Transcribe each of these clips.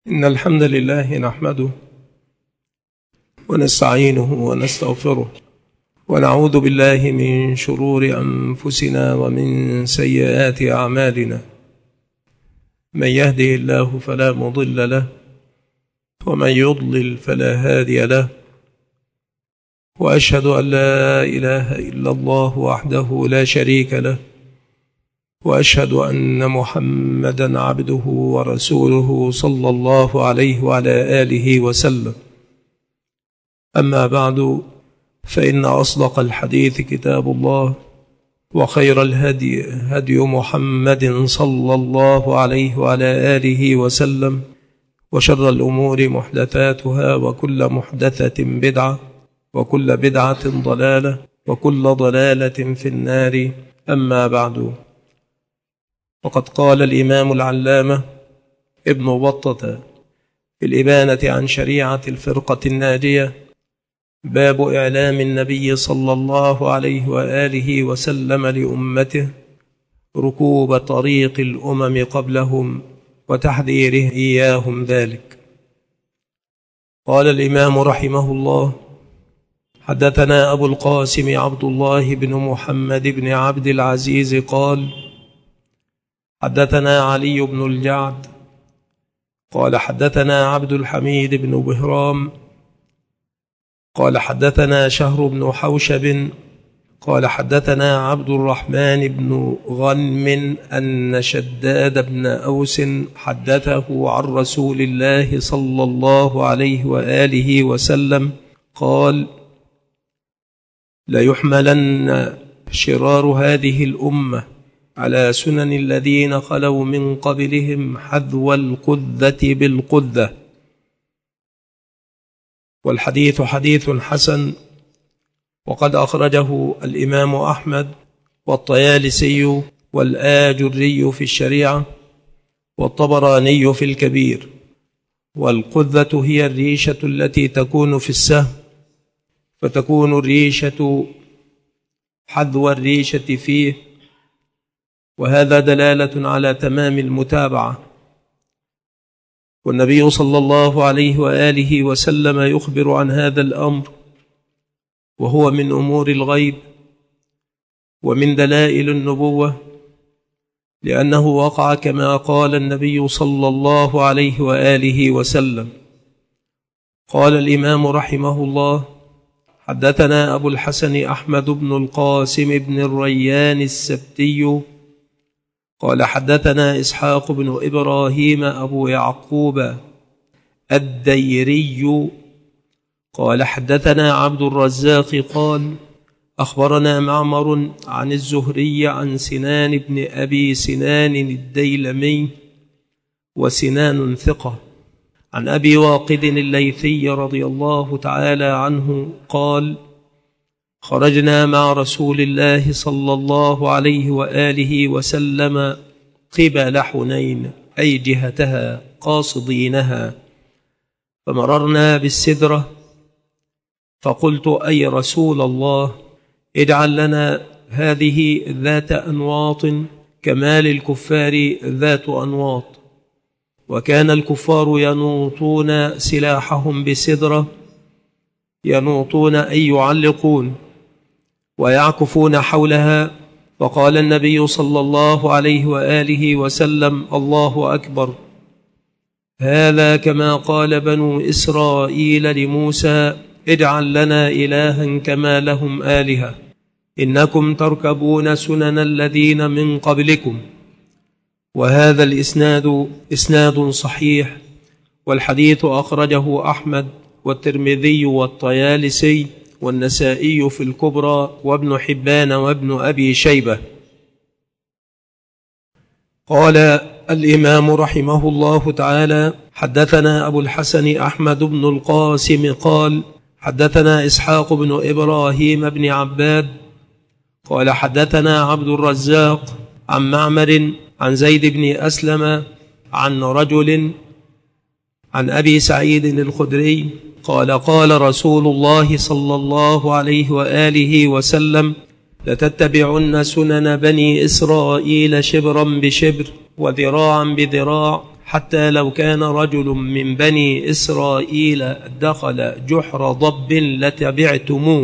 إن الحمد لله نحمده ونستعينه ونستغفره ونعوذ بالله من شرور أنفسنا ومن سيئات أعمالنا. من يهده الله فلا مضل له ومن يضلل فلا هادي له، وأشهد أن لا إله إلا الله وحده لا شريك له، وأشهد أن محمدا عبده ورسوله صلى الله عليه وعلى آله وسلم. أما بعد، فإن أصدق الحديث كتاب الله، وخير الهدي هدي محمد صلى الله عليه وعلى آله وسلم، وشر الأمور محدثاتها، وكل محدثة بدعة، وكل بدعة ضلالة، وكل ضلالة في النار. أما بعد، وقد قال الإمام العلامة ابن بطة في الإبانة عن شريعة الفرقة الناجية: باب إعلام النبي صلى الله عليه وآله وسلم لأمته ركوب طريق الأمم قبلهم وتحذيره إياهم ذلك. قال الإمام رحمه الله: حدثنا أبو القاسم عبد الله بن محمد بن عبد العزيز قال: حدثنا علي بن الجعد قال حدثنا عبد الحميد بن بهرام قال حدثنا شهر بن حوشب قال حدثنا عبد الرحمن بن غنم أن شداد بن أوس حدثه عن رسول الله صلى الله عليه وآله وسلم قال: ليحملن شرار هذه الأمة على سنن الذين خلوا من قبلهم حذو القذة بالقذة. والحديث حديث حسن، وقد أخرجه الإمام أحمد والطيالسي والآجري في الشريعة والطبراني في الكبير. والقذة هي الريشة التي تكون في السهم، فتكون الريشة حذو الريشة فيه، وهذا دلالة على تمام المتابعة. والنبي صلى الله عليه وآله وسلم يخبر عن هذا الأمر، وهو من أمور الغيب ومن دلائل النبوة، لأنه وقع كما قال النبي صلى الله عليه وآله وسلم. قال الإمام رحمه الله: حدثنا أبو الحسن أحمد بن القاسم بن الريان السبتي قال حدثنا إسحاق بن إبراهيم أبو يعقوب الديري قال حدثنا عبد الرزاق قال أخبرنا معمر عن الزهري عن سنان بن أبي سنان الديلمي، وسنان ثقة، عن أبي واقد الليثي رضي الله تعالى عنه قال: خرجنا مع رسول الله صلى الله عليه وآله وسلم قبل حنين، أي جهتها، قاصدينها، فمررنا بالسدرة، فقلت: أي رسول الله، اجعل لنا هذه ذات أنواط كما للكفار ذات أنواط. وكان الكفار ينوطون سلاحهم بسدرة، ينوطون أي يعلقون، ويعكفون حولها. فقال النبي صلى الله عليه وآله وسلم: الله أكبر، هذا كما قال بنو إسرائيل لموسى: اجعل لنا إلها كما لهم آلهة، إنكم تركبون سنن الذين من قبلكم. وهذا الإسناد إسناد صحيح، والحديث أخرجه أحمد والترمذي والطيالسي والنسائي في الكبرى، وابن حبان وابن أبي شيبة. قال الإمام رحمه الله تعالى: حدثنا أبو الحسن أحمد بن القاسم قال حدثنا إسحاق بن إبراهيم بن عباد قال حدثنا عبد الرزاق عن معمر عن زيد بن أسلم عن رجل عن أبي سعيد الخدري قال: قال رسول الله صلى الله عليه وآله وسلم: لتتبعن سنن بني إسرائيل شبرا بشبر وذراعا بذراع حتى لو كان رجل من بني إسرائيل دخل جحر ضب لتبعتموه.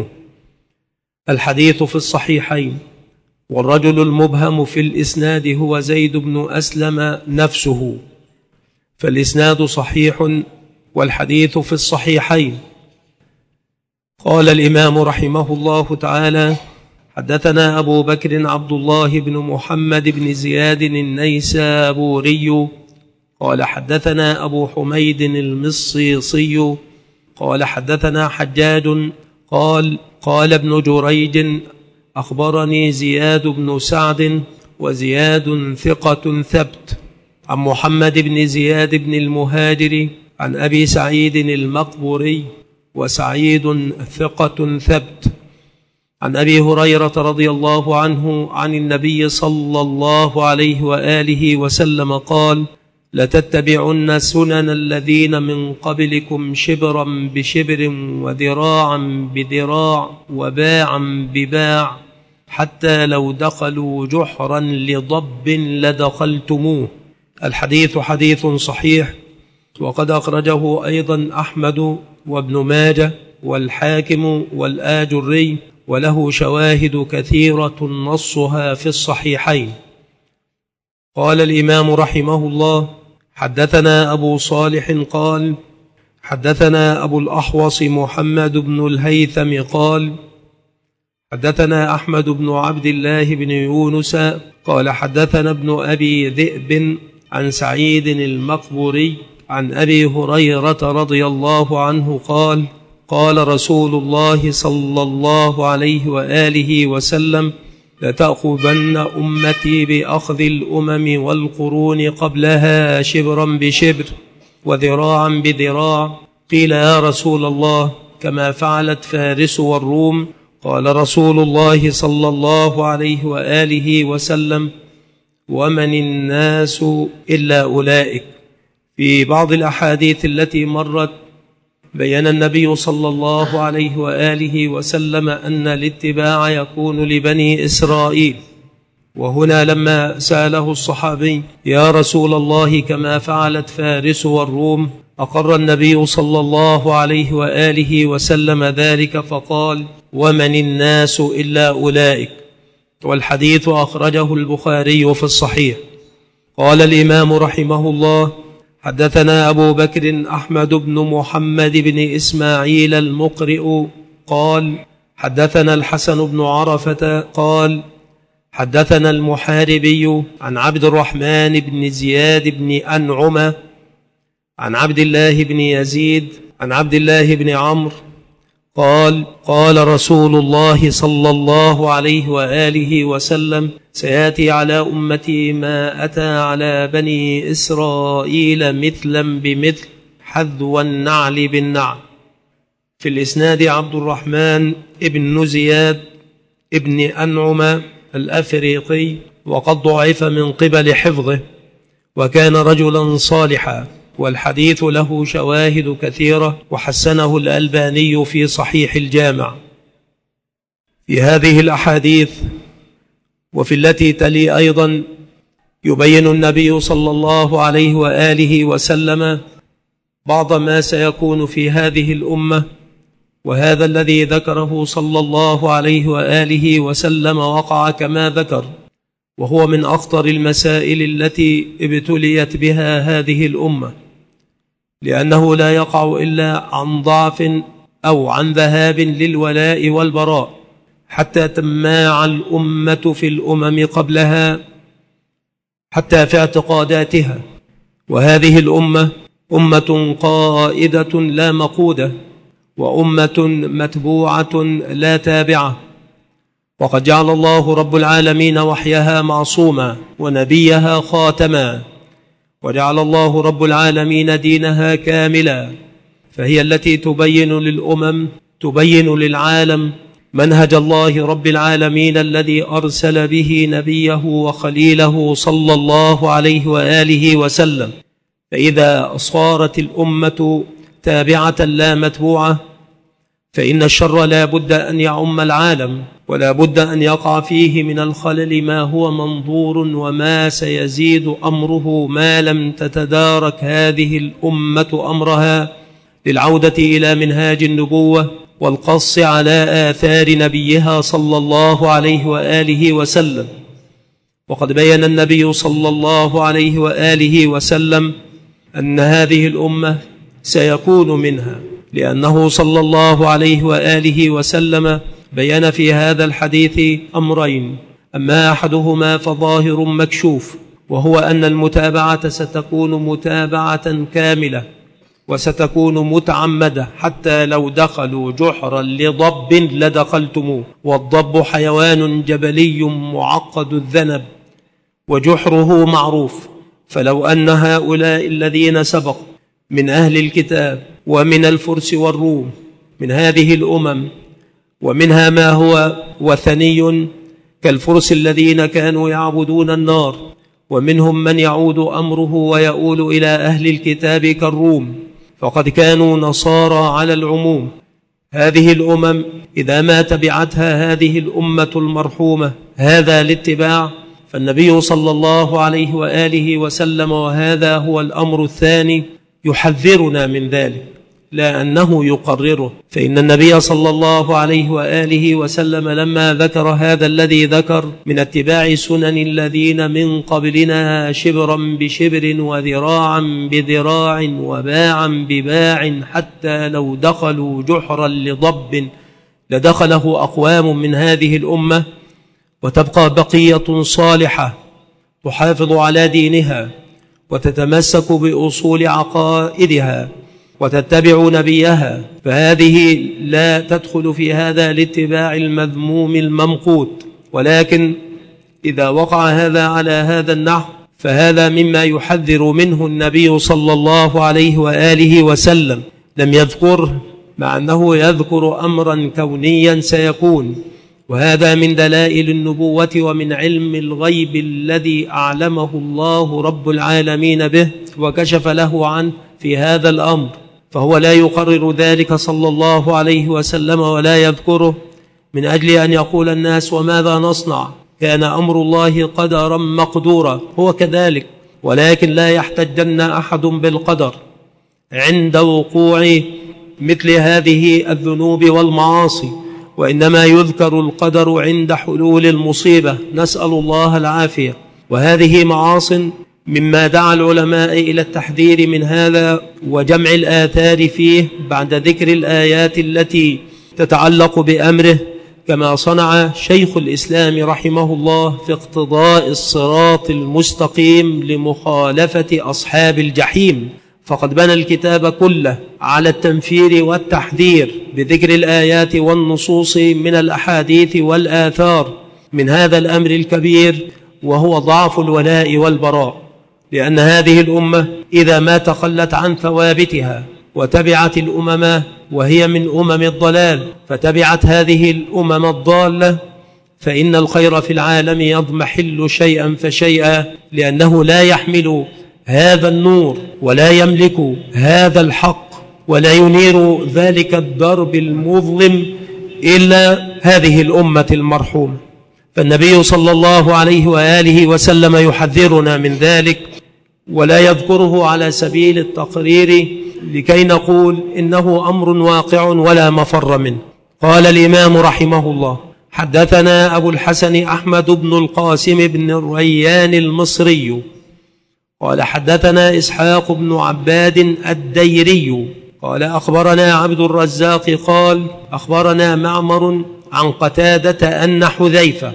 الحديث في الصحيحين، والرجل المبهم في الإسناد هو زيد بن أسلم نفسه، فالإسناد صحيح والحديث في الصحيحين. قال الإمام رحمه الله تعالى: حدثنا أبو بكر عبد الله بن محمد بن زياد النيسابوري قال حدثنا أبو حميد المصيصي قال حدثنا حجاج قال ابن جريج أخبرني زياد بن سعد، وزياد ثقة ثبت، عن محمد بن زياد بن المهاجر عن أبي سعيد المقبوري، وسعيد ثقة ثبت، عن أبي هريرة رضي الله عنه عن النبي صلى الله عليه وآله وسلم قال: لتتبعن سنن الذين من قبلكم شبرا بشبر وذراعا بذراع وباعا بباع، حتى لو دخلوا جحرا لضب لدخلتموه. الحديث حديث صحيح، وقد أخرجه أيضا أحمد وابن ماجه والحاكم والآجري، وله شواهد كثيرة نصها في الصحيحين. قال الإمام رحمه الله: حدثنا أبو صالح قال حدثنا أبو الأحوص محمد بن الهيثم قال حدثنا أحمد بن عبد الله بن يونس قال حدثنا ابن أبي ذئب عن سعيد المقبوري عن أبي هريرة رضي الله عنه قال: قال رسول الله صلى الله عليه وآله وسلم: لتأخذن أمتي بأخذ الأمم والقرون قبلها شبرا بشبر وذراعا بذراع. قيل: يا رسول الله، كما فعلت فارس والروم؟ قال رسول الله صلى الله عليه وآله وسلم: ومن الناس إلا أولئك. في بعض الأحاديث التي مرت بيّن النبي صلى الله عليه وآله وسلم أن الاتباع يكون لبني إسرائيل، وهنا لما سأله الصحابي: يا رسول الله، كما فعلت فارس والروم؟ أقر النبي صلى الله عليه وآله وسلم ذلك فقال: ومن الناس إلا أولئك. والحديث أخرجه البخاري في الصحيح. قال الإمام رحمه الله: حدثنا أبو بكر أحمد بن محمد بن إسماعيل المقرئ قال حدثنا الحسن بن عرفة قال حدثنا المحاربي عن عبد الرحمن بن زياد بن أنعم عن عبد الله بن يزيد عن عبد الله بن عمرو قال: قال رسول الله صلى الله عليه وآله وسلم: سيأتي على أمتي ما أتى على بني إسرائيل مثلا بمثل، حذو النعل بالنعل. في الإسناد عبد الرحمن ابن زياد ابن أنعم الأفريقي، وقد ضعف من قبل حفظه، وكان رجلا صالحا، والحديث له شواهد كثيرة، وحسنه الألباني في صحيح الجامع. في هذه الأحاديث وفي التي تلي أيضا يبين النبي صلى الله عليه وآله وسلم بعض ما سيكون في هذه الأمة، وهذا الذي ذكره صلى الله عليه وآله وسلم وقع كما ذكر، وهو من أخطر المسائل التي ابتليت بها هذه الأمة، لأنه لا يقع إلا عن ضعف أو عن ذهاب للولاء والبراء، حتى تماع الأمة في الأمم قبلها، حتى في اعتقاداتها. وهذه الأمة أمة قائدة لا مقودة، وأمة متبوعة لا تابعة، وقد جعل الله رب العالمين وحيها معصوما ونبيها خاتما، وجعل الله رب العالمين دينها كاملا، فهي التي تبين للأمم، تبين للعالم منهج الله رب العالمين الذي أرسل به نبيه وخليله صلى الله عليه وآله وسلم. فإذا صارت الأمة تابعة لا متبوعة، فإن الشر لا بد أن يعم العالم، ولا بد أن يقع فيه من الخلل ما هو منظور وما سيزيد أمره ما لم تتدارك هذه الأمة أمرها للعودة إلى منهاج النبوة والقص على آثار نبيها صلى الله عليه وآله وسلم. وقد بين النبي صلى الله عليه وآله وسلم أن هذه الأمة سيكون منها، لأنه صلى الله عليه وآله وسلم بين في هذا الحديث أمرين: أما أحدهما فظاهر مكشوف، وهو أن المتابعة ستكون متابعة كاملة وستكون متعمدة، حتى لو دخلوا جحرا لضب لدخلتموه، والضب حيوان جبلي معقد الذنب وجحره معروف. فلو أن هؤلاء الذين سبقوا من أهل الكتاب ومن الفرس والروم من هذه الأمم، ومنها ما هو وثني كالفرس الذين كانوا يعبدون النار، ومنهم من يعود أمره ويؤول إلى أهل الكتاب كالروم، فقد كانوا نصارى على العموم. هذه الأمم إذا ما تبعتها هذه الأمة المرحومة هذا الاتباع، فالنبي صلى الله عليه وآله وسلم، وهذا هو الأمر الثاني، يحذرنا من ذلك لا أنه يقرره. فإن النبي صلى الله عليه وآله وسلم لما ذكر هذا الذي ذكر من اتباع سنن الذين من قبلنا شبرا بشبر وذراعا بذراع وباعا بباع حتى لو دخلوا جحرا لضب لدخله أقوام من هذه الأمة، وتبقى بقية صالحة تحافظ على دينها وتتمسك بأصول عقائدها وتتبع نبيها، فهذه لا تدخل في هذا الاتباع المذموم الممقوت. ولكن إذا وقع هذا على هذا النحو فهذا مما يحذر منه النبي صلى الله عليه وآله وسلم. لم يذكره مع أنه يذكر أمرا كونيا سيكون، وهذا من دلائل النبوة ومن علم الغيب الذي أعلمه الله رب العالمين به وكشف له عنه في هذا الأمر، فهو لا يقرر ذلك صلى الله عليه وسلم ولا يذكره من أجل أن يقول الناس وماذا نصنع، كان أمر الله قدرا مقدورا. هو كذلك، ولكن لا يحتجن أحد بالقدر عند وقوع مثل هذه الذنوب والمعاصي، وإنما يذكر القدر عند حلول المصيبة، نسأل الله العافية. وهذه معاصٍ مما دعا العلماء إلى التحذير من هذا وجمع الآثار فيه بعد ذكر الآيات التي تتعلق بأمره، كما صنع شيخ الإسلام رحمه الله في اقتضاء الصراط المستقيم لمخالفة أصحاب الجحيم، فقد بنى الكتاب كله على التنفير والتحذير بذكر الآيات والنصوص من الأحاديث والآثار من هذا الأمر الكبير، وهو ضعف الولاء والبراء. لأن هذه الأمة إذا ما تخلت عن ثوابتها وتبعت الأمم وهي من أمم الضلال، فتبعت هذه الأمم الضالة، فإن الخير في العالم يضمحل شيئا فشيئا، لأنه لا يحمل هذا النور ولا يملك هذا الحق ولا ينير ذلك الدرب المظلم إلا هذه الأمة المرحومة. فالنبي صلى الله عليه وآله وسلم يحذرنا من ذلك، ولا يذكره على سبيل التقرير لكي نقول إنه أمر واقع ولا مفر منه. قال الإمام رحمه الله: حدثنا أبو الحسن أحمد بن القاسم بن الريان المصري قال حدثنا إسحاق بن عباد الديري قال أخبرنا عبد الرزاق قال أخبرنا معمر عن قتادة أن حذيفة،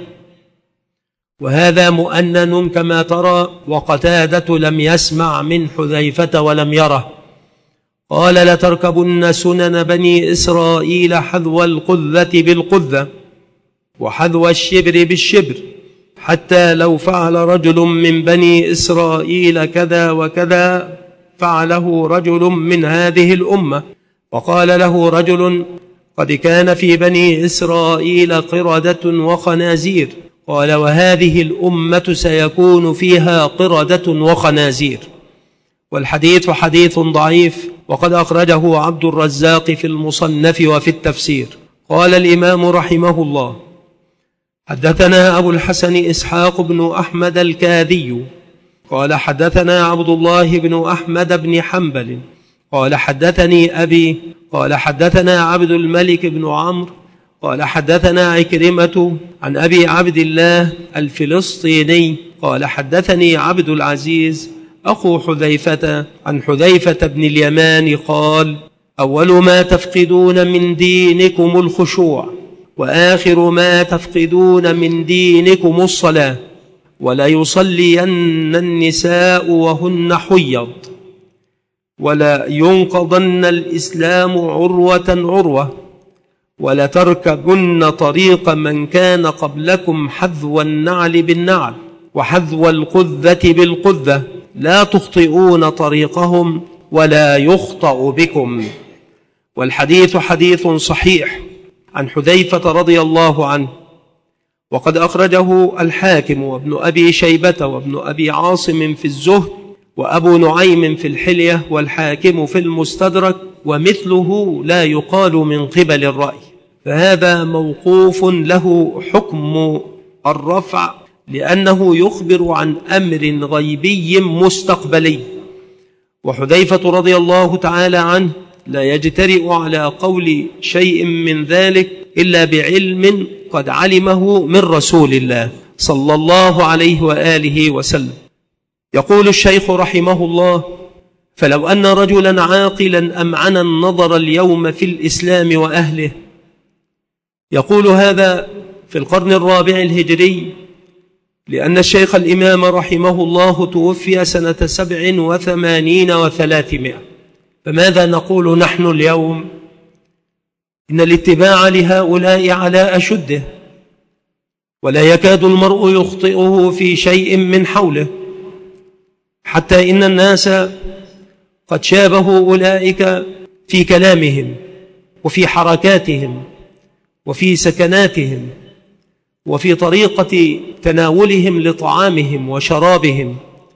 وهذا مؤنن كما ترى، وقتادة لم يسمع من حذيفة ولم يره، قال لتركبن سنن بني إسرائيل حذو القذة بالقذة وحذو الشبر بالشبر، حتى لو فعل رجل من بني إسرائيل كذا وكذا فعله رجل من هذه الأمة. وقال له رجل: قد كان في بني إسرائيل قردة وخنازير. قال: وهذه الأمة سيكون فيها قردة وخنازير. والحديث حديث ضعيف، وقد أخرجه عبد الرزاق في المصنف وفي التفسير. قال الإمام رحمه الله: حدثنا أبو الحسن إسحاق بن أحمد الكاذي قال حدثنا عبد الله بن أحمد بن حنبل قال حدثني أبي قال حدثنا عبد الملك بن عمرو قال حدثنا عكرمة عن أبي عبد الله الفلسطيني قال حدثني عبد العزيز أخو حذيفة عن حذيفة بن اليمان قال أول ما تفقدون من دينكم الخشوع وآخر ما تفقدون من دينكم الصلاة ولا يصلين النساء وهن حيض ولا ينقضن الإسلام عروة عروة ولا تركبن طريق من كان قبلكم حذو النعل بالنعل وحذو القذة بالقذة لا تخطئون طريقهم ولا يخطأ بكم. والحديث حديث صحيح عن حذيفة رضي الله عنه، وقد أخرجه الحاكم وابن أبي شيبة وابن أبي عاصم في الزهد وأبو نعيم في الحلية والحاكم في المستدرك، ومثله لا يقال من قبل الرأي، فهذا موقوف له حكم الرفع لأنه يخبر عن أمر غيبي مستقبلي. وحذيفة رضي الله تعالى عنه لا يجترئ على قول شيء من ذلك إلا بعلم قد علمه من رسول الله صلى الله عليه وآله وسلم. يقول الشيخ رحمه الله: فلو أن رجلا عاقلا أمعن النظر اليوم في الإسلام وأهله. يقول هذا في القرن الرابع الهجري، لأن الشيخ الإمام رحمه الله توفي سنة 87 و300. فماذا نقول نحن اليوم؟ إن الاتباع لهؤلاء على أشده، ولا يكاد المرء يخطئه في شيء من حوله، حتى إن الناس قد شابهوا أولئك في كلامهم وفي حركاتهم وفي سكناتهم وفي طريقة تناولهم لطعامهم وشرابهم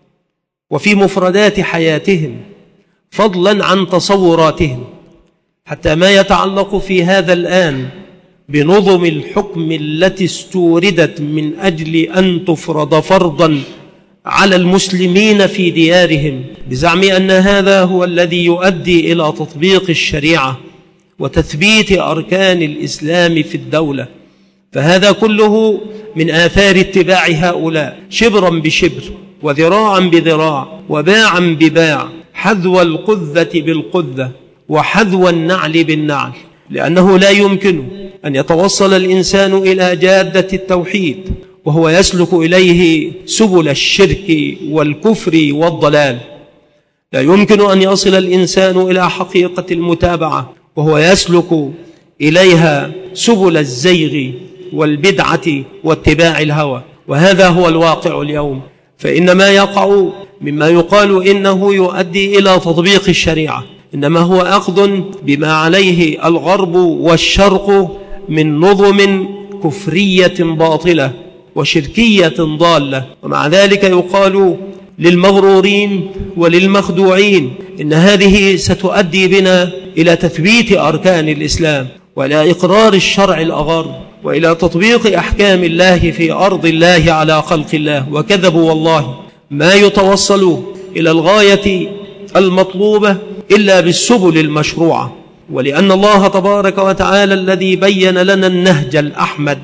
وفي مفردات حياتهم، فضلا عن تصوراتهم، حتى ما يتعلق في هذا الآن بنظم الحكم التي استوردت من أجل أن تفرض فرضا على المسلمين في ديارهم بزعم أن هذا هو الذي يؤدي إلى تطبيق الشريعة وتثبيت أركان الإسلام في الدولة. فهذا كله من آثار اتباع هؤلاء، شبرا بشبر وذراعا بذراع وباعا بباع، حذو القذة بالقذة وحذو النعل بالنعل، لأنه لا يمكن أن يتوصل الإنسان إلى جادة التوحيد وهو يسلك إليه سبل الشرك والكفر والضلال. لا يمكن أن يصل الإنسان إلى حقيقة المتابعة وهو يسلك إليها سبل الزيغ والبدعة واتباع الهوى. وهذا هو الواقع اليوم. فإن ما يقع مما يقال إنه يؤدي إلى تطبيق الشريعة إنما هو أخذ بما عليه الغرب والشرق من نظم كفرية باطلة وشركية ضالة. ومع ذلك يقال للمغرورين وللمخدوعين إن هذه ستؤدي بنا إلى تثبيت أركان الإسلام وإلى إقرار الشرع الأغر وإلى تطبيق أحكام الله في أرض الله على خلق الله. وكذبوا والله، ما يتوصل إلى الغاية المطلوبة إلا بالسبل المشروعة. ولأن الله تبارك وتعالى الذي بين لنا النهج الأحمد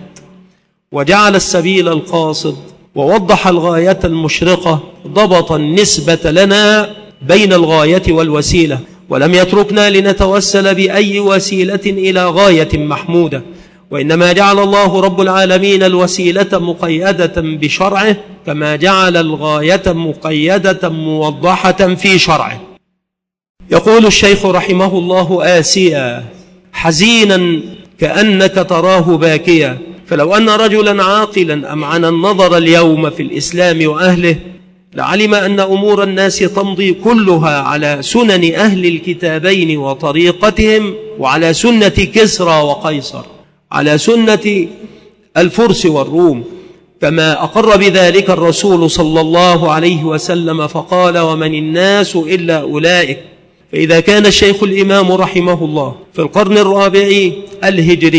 وجعل السبيل القاصد ووضح الغاية المشرقة، ضبط النسبة لنا بين الغاية والوسيلة، ولم يتركنا لنتوسل بأي وسيلة إلى غاية محمودة، وإنما جعل الله رب العالمين الوسيلة مقيدة بشرعه كما جعل الغاية مقيدة موضحة في شرعه. يقول الشيخ رحمه الله: آسيا حزينا كأنك تراه باكيا. فلو أن رجلا عاقلا أمعن النظر اليوم في الإسلام وأهله لعلم أن أمور الناس تمضي كلها على سنن أهل الكتابين وطريقتهم، وعلى سنة كسرى وقيصر، على سنة الفرس والروم، كما أقر بذلك الرسول صلى الله عليه وسلم فقال: ومن الناس إلا أولئك. فإذا كان الشيخ الإمام رحمه الله في القرن الرابع الهجري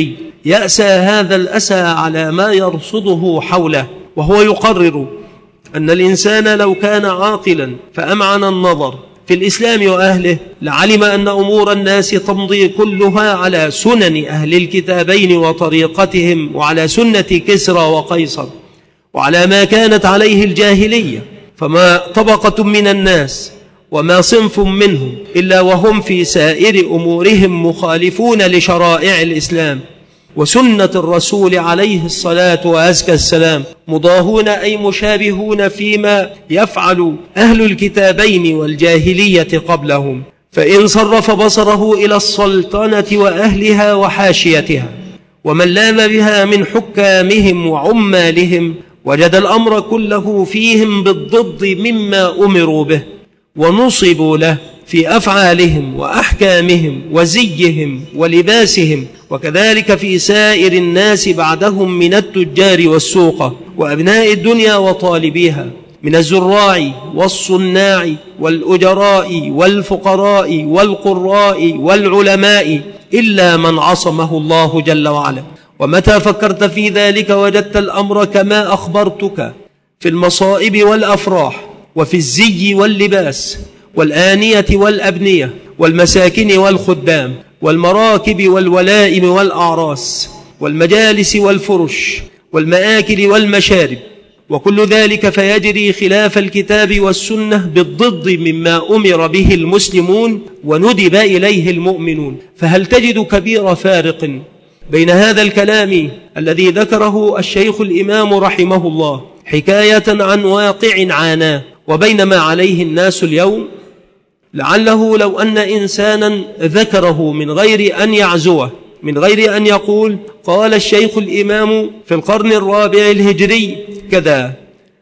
يأسى هذا الأسى على ما يرصده حوله، وهو يقرر أن الإنسان لو كان عاقلا فأمعن النظر في الإسلام وأهله لعلم أن أمور الناس تمضي كلها على سنن أهل الكتابين وطريقتهم، وعلى سنة كسرى وقيصر، وعلى ما كانت عليه الجاهلية. فما طبقة من الناس وما صنف منهم إلا وهم في سائر أمورهم مخالفون لشرائع الإسلام وسنة الرسول عليه الصلاة وأزكى السلام، مضاهون أي مشابهون فيما يفعل أهل الكتابين والجاهلية قبلهم. فإن صرف بصره إلى السلطنة وأهلها وحاشيتها ومن لام بها من حكامهم وعمالهم وجد الأمر كله فيهم بالضد مما أمروا به ونصبوا له في أفعالهم وأحكامهم وزيهم ولباسهم، وكذلك في سائر الناس بعدهم من التجار والسوقة وأبناء الدنيا وطالبيها، من الزراع والصناع والأجراء والفقراء والقراء والعلماء، إلا من عصمه الله جل وعلا. ومتى فكرت في ذلك وجدت الأمر كما أخبرتك في المصائب والأفراح، وفي الزي واللباس والآنية والأبنية والمساكن والخدام والمراكب والولائم والأعراس والمجالس والفرش والمآكل والمشارب وكل ذلك، فيجري خلاف الكتاب والسنة بالضد مما أمر به المسلمون وندب إليه المؤمنون. فهل تجد كبير فارق بين هذا الكلام الذي ذكره الشيخ الإمام رحمه الله حكاية عن واقع عاناه وبين ما عليه الناس اليوم؟ لعله لو أن إنسانا ذكره من غير أن يعزوه، من غير أن يقول قال الشيخ الإمام في القرن الرابع الهجري كذا،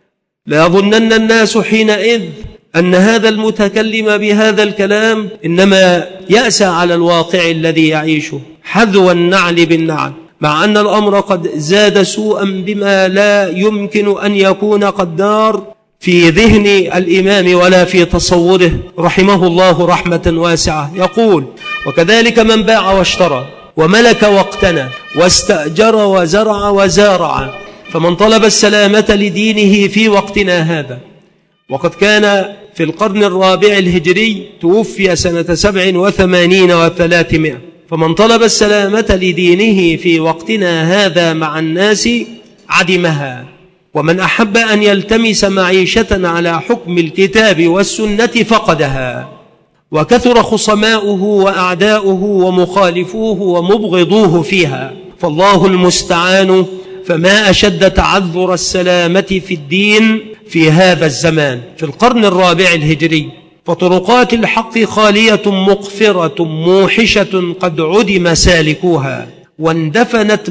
ليظنن الناس حينئذ أن هذا المتكلم بهذا الكلام إنما يأسى على الواقع الذي يعيشه حذو النعل بالنعل، مع أن الأمر قد زاد سوءا بما لا يمكن أن يكون قد دار في ذهن الإمام ولا في تصوره رحمه الله رحمة واسعة. يقول: وكذلك من باع واشترى وملك واقتنى واستأجر وزرع وزارع، فمن طلب السلامة لدينه في وقتنا هذا، وقد كان في القرن الرابع الهجري، توفي سنة 87 و300، فمن طلب السلامة لدينه في وقتنا هذا مع الناس عدمها، ومن أحب أن يلتمس معيشة على حكم الكتاب والسنة فقدها، وكثر خصماؤه وأعداؤه ومخالفوه ومبغضوه فيها، فالله المستعان. فما أشد تعذر السلامة في الدين في هذا الزمان في القرن الرابع الهجري، فطرقات الحق خالية مقفرة موحشة قد عدم سالكوها واندفنت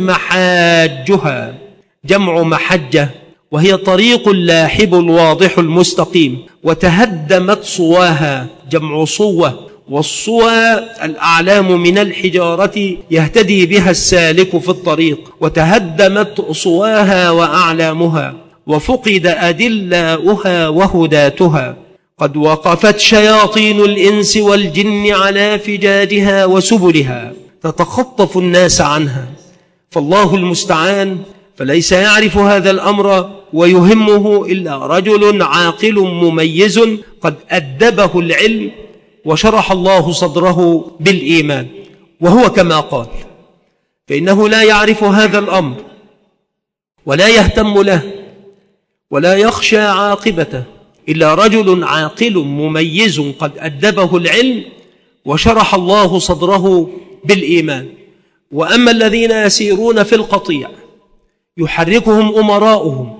محاجها، جمع محجة، وهي طريق اللاحب الواضح المستقيم، وتهدمت صواها، جمع صوة، والصوى الأعلام من الحجارة يهتدي بها السالك في الطريق، وتهدمت صواها وأعلامها، وفقد أدلاؤها وهداتها، قد وقفت شياطين الإنس والجن على فجاجها وسبلها تتخطف الناس عنها، فالله المستعان. فليس يعرف هذا الأمر ويهمه إلا رجل عاقل مميز قد أدبه العلم وشرح الله صدره بالإيمان، وهو كما قال، فإنه لا يعرف هذا الأمر ولا يهتم له ولا يخشى عاقبته إلا رجل عاقل مميز قد أدبه العلم وشرح الله صدره بالإيمان. وأما الذين يسيرون في القطيع يحركهم أمراؤهم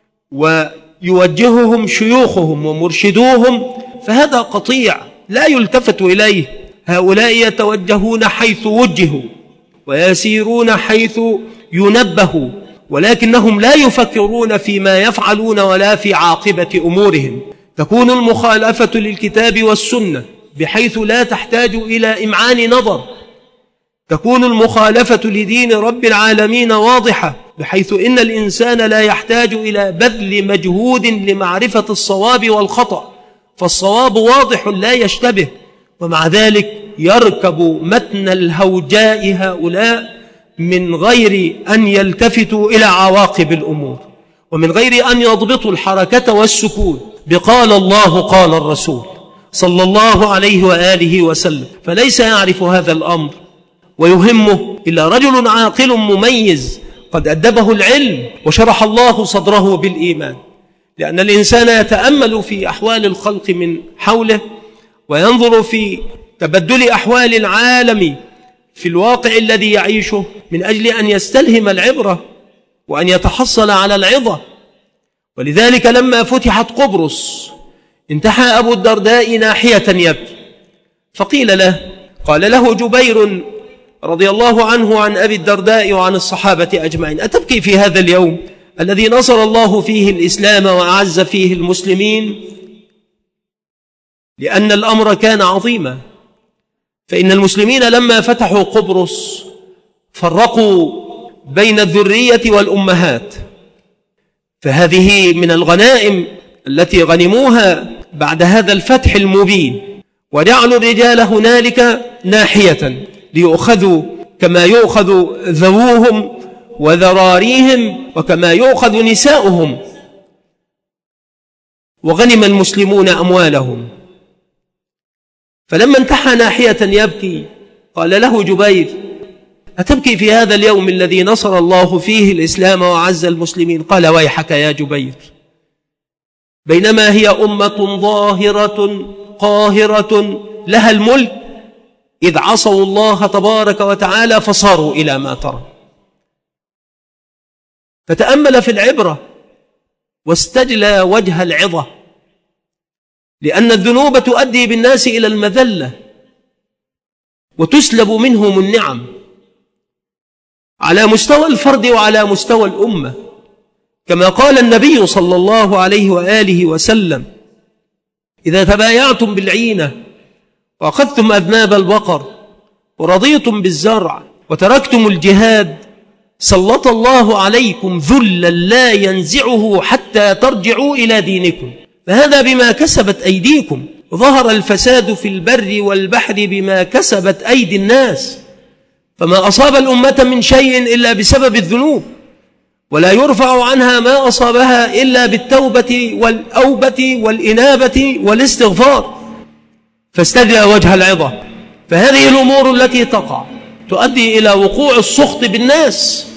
ويوجههم شيوخهم ومرشدوهم، فهذا قطيع لا يلتفت إليه. هؤلاء يتوجهون حيث وجهوا ويسيرون حيث ينبهوا، ولكنهم لا يفكرون فيما يفعلون ولا في عاقبة أمورهم. تكون المخالفة للكتاب والسنة بحيث لا تحتاج إلى إمعان نظر، تكون المخالفة لدين رب العالمين واضحة بحيث إن الإنسان لا يحتاج إلى بذل مجهود لمعرفة الصواب والخطأ، فالصواب واضح لا يشتبه. ومع ذلك يركب متن الهوجاء هؤلاء من غير أن يلتفتوا إلى عواقب الأمور، ومن غير أن يضبطوا الحركة والسكون بقال الله قال الرسول صلى الله عليه وآله وسلم. فليس يعرف هذا الأمر ويهمه إلا رجل عاقل مميز قد أدبه العلم وشرح الله صدره بالإيمان، لأن الإنسان يتأمل في أحوال الخلق من حوله وينظر في تبدل أحوال العالم في الواقع الذي يعيشه من أجل أن يستلهم العبرة وأن يتحصل على العظة. ولذلك لما فتحت قبرص انتحى أبو الدرداء ناحية يبكي، فقيل له، قال له جبير رضي الله عنه عن أبي الدرداء وعن الصحابة أجمعين: أتبكي في هذا اليوم الذي نصر الله فيه الإسلام وأعز فيه المسلمين؟ لأن الأمر كان عظيما، فإن المسلمين لما فتحوا قبرص فرقوا بين الذرية والأمهات، فهذه من الغنائم التي غنموها بعد هذا الفتح المبين، وجعلوا الرجال هنالك ناحية ليؤخذوا كما يؤخذ ذووهم وذراريهم وكما يؤخذ نساؤهم، وغنم المسلمون أموالهم. فلما انتحى ناحية يبكي قال له جبير: أتبكي في هذا اليوم الذي نصر الله فيه الإسلام وعز المسلمين؟ قال: ويحك يا جبير، بينما هي أمة ظاهرة قاهرة لها الملك إذ عصوا الله تبارك وتعالى فصاروا إلى ما ترى. فتأمل في العبرة واستجلى وجه العظة، لأن الذنوب تؤدي بالناس إلى المذلة وتسلب منهم النعم على مستوى الفرد وعلى مستوى الأمة، كما قال النبي صلى الله عليه وآله وسلم: إذا تبايعتم بالعينة وأخذتم أذناب البقر ورضيتم بالزرع وتركتم الجهاد سلط الله عليكم ذلا لا ينزعه حتى ترجعوا إلى دينكم، فهذا بما كسبت أيديكم، ظهر الفساد في البر والبحر بما كسبت أيدي الناس، فما أصاب الأمة من شيء إلا بسبب الذنوب، ولا يرفع عنها ما أصابها إلا بالتوبة والأوبة والإنابة والاستغفار. فاستجلى وجه العظة. فهذه الأمور التي تقع تؤدي إلى وقوع السخط بالناس،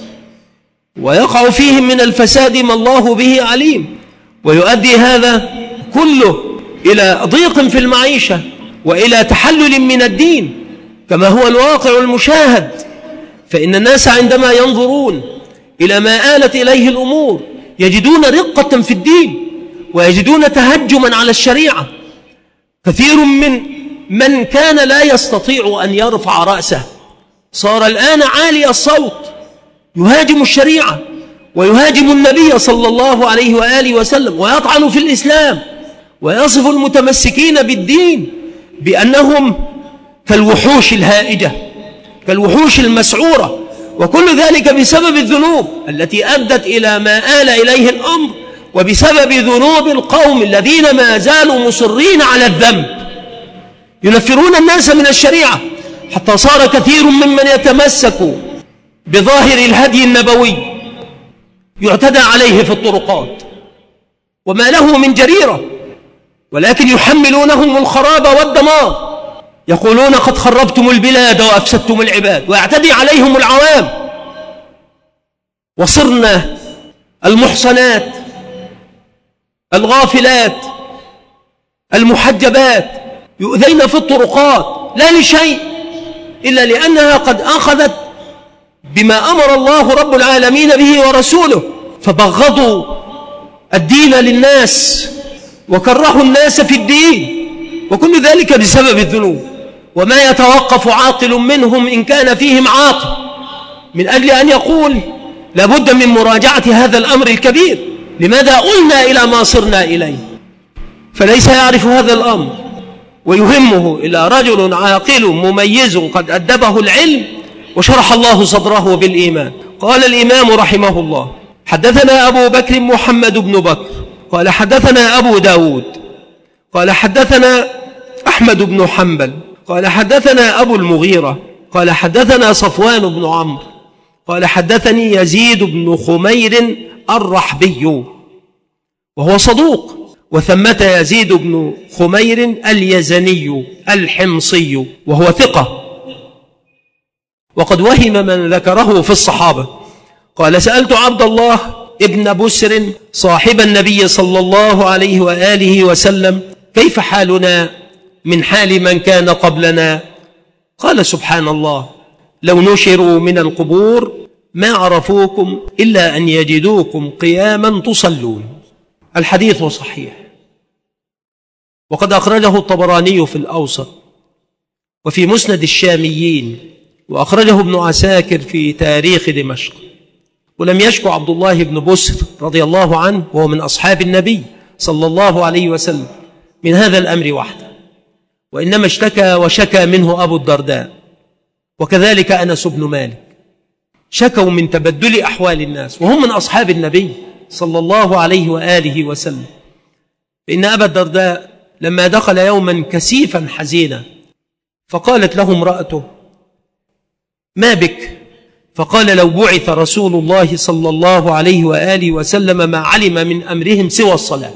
ويقع فيهم من الفساد ما الله به عليم، ويؤدي هذا كله إلى ضيق في المعيشة وإلى تحلل من الدين كما هو الواقع المشاهد. فإن الناس عندما ينظرون إلى ما آلت إليه الأمور يجدون رقة في الدين ويجدون تهجما على الشريعة. كثير من كان لا يستطيع أن يرفع رأسه صار الآن عالي الصوت يهاجم الشريعة ويهاجم النبي صلى الله عليه وآله وسلم ويطعن في الإسلام ويصف المتمسكين بالدين بأنهم كالوحوش الهائجة كالوحوش المسعورة، وكل ذلك بسبب الذنوب التي أدت إلى ما آل إليه الأمر، وبسبب ذنوب القوم الذين ما زالوا مصرين على الذنب ينفرون الناس من الشريعة، حتى صار كثير ممن يتمسك بظاهر الهدي النبوي يعتدى عليه في الطرقات وما له من جريرة، ولكن يحملونهم الخراب والدمار، يقولون قد خربتم البلاد وأفسدتم العباد، ويعتدي عليهم العوام. وصرنا المحصنات الغافلات المحجبات يؤذين في الطرقات لا لشيء إلا لأنها قد أخذت بما أمر الله رب العالمين به ورسوله، فبغضوا الدين للناس وكرهوا الناس في الدين، وكل ذلك بسبب الذنوب. وما يتوقف عاقل منهم إن كان فيهم عاقل من أجل أن يقول لابد من مراجعة هذا الأمر الكبير، لماذا قلنا إلى ما صرنا إليه؟ فليس يعرف هذا الأمر ويهمه إلا رجل عاقل مميز قد أدبه العلم وشرح الله صدره بالإيمان. قال الإمام رحمه الله: حدثنا أبو بكر محمد بن بكر قال حدثنا أبو داود قال حدثنا أحمد بن حنبل قال حدثنا أبو المغيرة قال حدثنا صفوان بن عمرو قال حدثني يزيد بن خمير الرحبي وهو صدوق، وثمة يزيد بن خمير اليزني الحمصي وهو ثقة، وقد وهم من ذكره في الصحابة. قال سألت عبد الله ابن بسر صاحب النبي صلى الله عليه وآله وسلم كيف حالنا من حال من كان قبلنا؟ قال سبحان الله، لو نشروا من القبور ما عرفوكم إلا أن يجدوكم قياما تصلون. الحديث صحيح، وقد أخرجه الطبراني في الأوسط وفي مسند الشاميين، وأخرجه ابن عساكر في تاريخ دمشق. ولم يشكو عبد الله بن بسر رضي الله عنه وهو من أصحاب النبي صلى الله عليه وسلم من هذا الأمر وحده، وإنما اشتكى وشكى منه أبو الدرداء، وكذلك أنس بن مالك، شكوا من تبدل أحوال الناس وهم من أصحاب النبي صلى الله عليه وآله وسلم. إن أبا الدرداء لما دخل يوما كسيفا حزينا فقالت له امرأته ما بك؟ فقال لو بعث رسول الله صلى الله عليه وآله وسلم ما علم من أمرهم سوى الصلاة.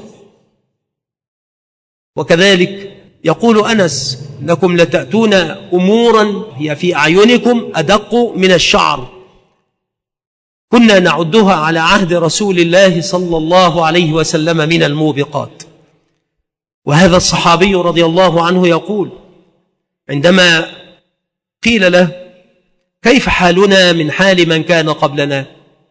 وكذلك يقول أنس لكم لتأتون أمورا هي في أعينكم أدق من الشعر كنا نعدها على عهد رسول الله صلى الله عليه وسلم من الموبقات. وهذا الصحابي رضي الله عنه يقول عندما قيل له كيف حالنا من حال من كان قبلنا،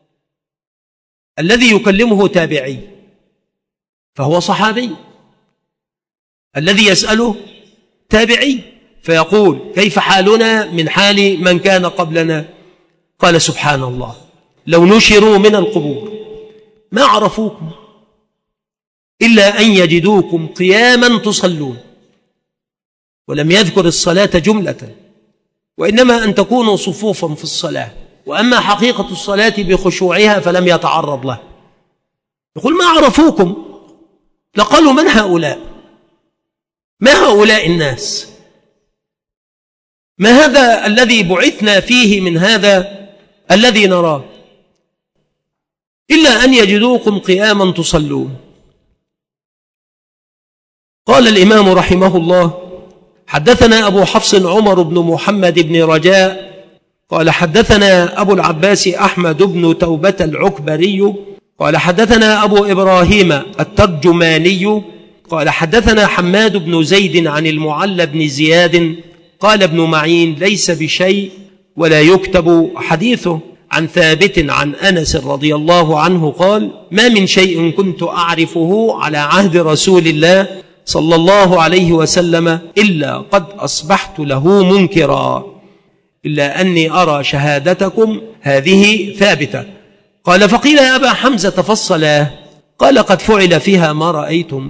الذي يكلمه تابعي فهو صحابي، الذي يسأله تابعي فيقول كيف حالنا من حال من كان قبلنا؟ قال سبحان الله، لو نشروا من القبور ما عرفوكم إلا أن يجدوكم قياما تصلون. ولم يذكر الصلاة جملة، وإنما أن تكونوا صفوفا في الصلاة، وأما حقيقة الصلاة بخشوعها فلم يتعرض له. يقول ما عرفوكم، لقالوا من هؤلاء؟ ما هؤلاء الناس؟ ما هذا الذي بعثنا فيه من هذا الذي نراه؟ إلا أن يجدوكم قياما تصلون. قال الإمام رحمه الله حدثنا أبو حفص عمر بن محمد بن رجاء قال حدثنا أبو العباس أحمد بن توبة العكبري قال حدثنا أبو إبراهيم الترجماني قال حدثنا حماد بن زيد عن المعلى بن زياد قال ابن معين ليس بشيء ولا يكتب حديثه عن ثابت عن أنس رضي الله عنه قال ما من شيء كنت أعرفه على عهد رسول الله صلى الله عليه وسلم إلا قد أصبحت له منكرا إلا أني أرى شهادتكم هذه ثابتة. قال فقيل يا أبا حمزة فالصلاة؟ قال قد فعل فيها ما رأيتم،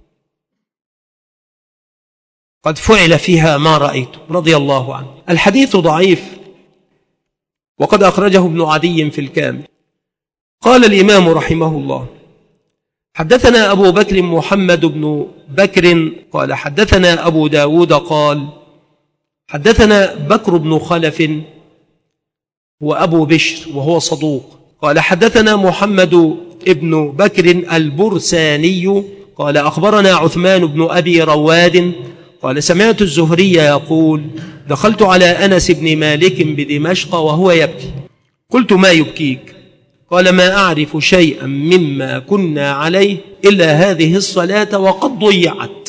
قد فعل فيها ما رأيتم رضي الله عنه. الحديث ضعيف وقد أخرجه ابن عدي في الكامل. قال الإمام رحمه الله حدثنا أبو بكر محمد بن بكر قال حدثنا أبو داود قال حدثنا بكر بن خلف وأبو بشر وهو صدوق قال حدثنا محمد ابن بكر البرساني قال أخبرنا عثمان بن أبي رواد قال سمعت الزهري يقول دخلت على أنس بن مالك بدمشق وهو يبكي قلت ما يبكيك؟ قال ما أعرف شيئا مما كنا عليه إلا هذه الصلاة وقد ضيعت.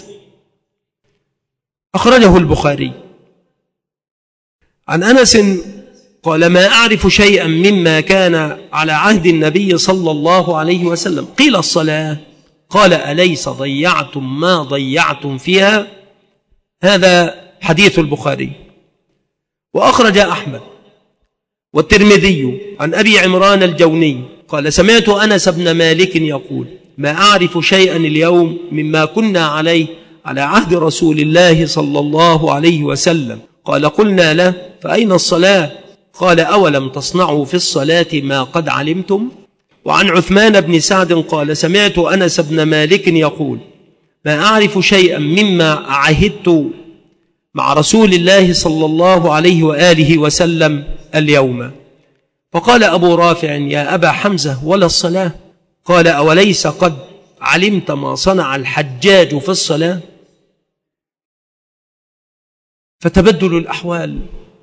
أخرجه البخاري. عن أنس قال ما أعرف شيئا مما كان على عهد النبي صلى الله عليه وسلم. قيل الصلاة؟ قال أليس ضيعتم ما ضيعتم فيها؟ هذا حديث البخاري. وأخرج أحمد والترمذي عن أبي عمران الجوني قال سمعت أنس بن مالك يقول ما أعرف شيئا اليوم مما كنا عليه على عهد رسول الله صلى الله عليه وسلم. قال قلنا له فأين الصلاة؟ قال أولم تصنعوا في الصلاة ما قد علمتم؟ وعن عثمان بن سعد قال سمعت أنس بن مالك يقول ما أعرف شيئا مما عهدت مع رسول الله صلى الله عليه وآله وسلم اليوم. فقال أبو رافع: يا أبا حمزة، ولا الصلاة؟ قال: أوليس قد علمت ما صنع الحجاج في الصلاة؟ فتبدل الأحوال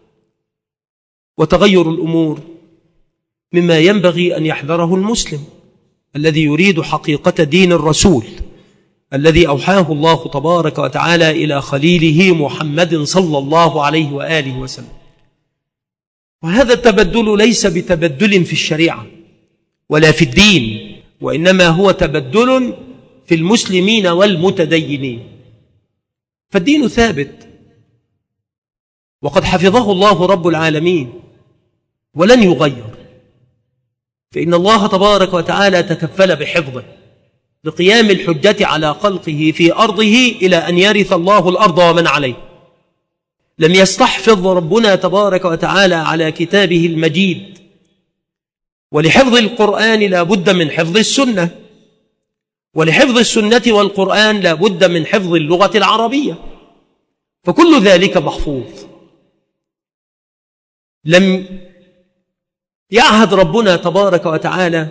وتغير الأمور مما ينبغي أن يحذره المسلم الذي يريد حقيقة دين الرسول الذي أوحاه الله تبارك وتعالى إلى خليله محمد صلى الله عليه وآله وسلم. وهذا التبدل ليس بتبدل في الشريعة ولا في الدين، وإنما هو تبدل في المسلمين والمتدينين. فالدين ثابت وقد حفظه الله رب العالمين ولن يغير، فإن الله تبارك وتعالى تكفل بحفظه لقيام الحجة على خلقه في أرضه إلى أن يرث الله الأرض ومن عليه. لم يستحفظ ربنا تبارك وتعالى على كتابه المجيد، ولحفظ القرآن لا بد من حفظ السنة، ولحفظ السنة والقرآن لا بد من حفظ اللغة العربية، فكل ذلك محفوظ. لم يعهد ربنا تبارك وتعالى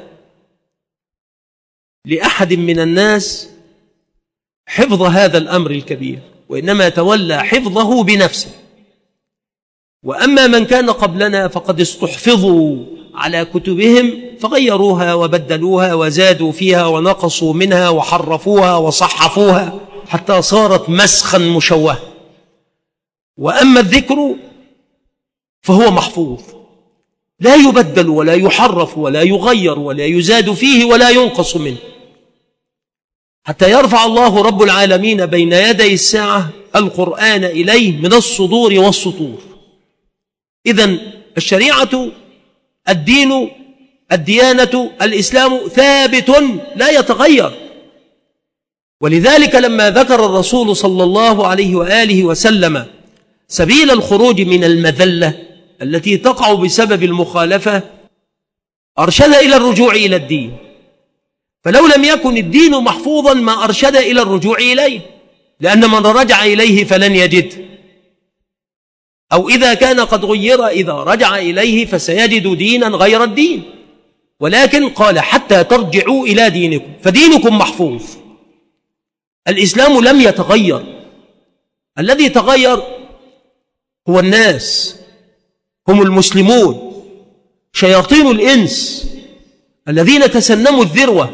لأحد من الناس حفظ هذا الأمر الكبير، وإنما تولى حفظه بنفسه. وأما من كان قبلنا فقد استحفظوا على كتبهم فغيروها وبدلوها وزادوا فيها ونقصوا منها وحرفوها وصحفوها حتى صارت مسخا مشوهة. وأما الذكر فهو محفوظ لا يبدل ولا يحرف ولا يغير ولا يزاد فيه ولا ينقص منه، حتى يرفع الله رب العالمين بين يدي الساعة القرآن إليه من الصدور والسطور. إذن الشريعة، الدين، الديانة، الإسلام ثابت لا يتغير. ولذلك لما ذكر الرسول صلى الله عليه وآله وسلم سبيل الخروج من المذلة التي تقع بسبب المخالفة أرشد إلى الرجوع إلى الدين، فلو لم يكن الدين محفوظا ما أرشد إلى الرجوع إليه، لأن من رجع إليه فلن يجد، أو إذا كان قد غير إذا رجع إليه فسيجد دينا غير الدين. ولكن قال حتى ترجعوا إلى دينكم، فدينكم محفوظ. الإسلام لم يتغير، الذي تغير هو الناس، هم المسلمون، شياطين الإنس الذين تسنموا الذروة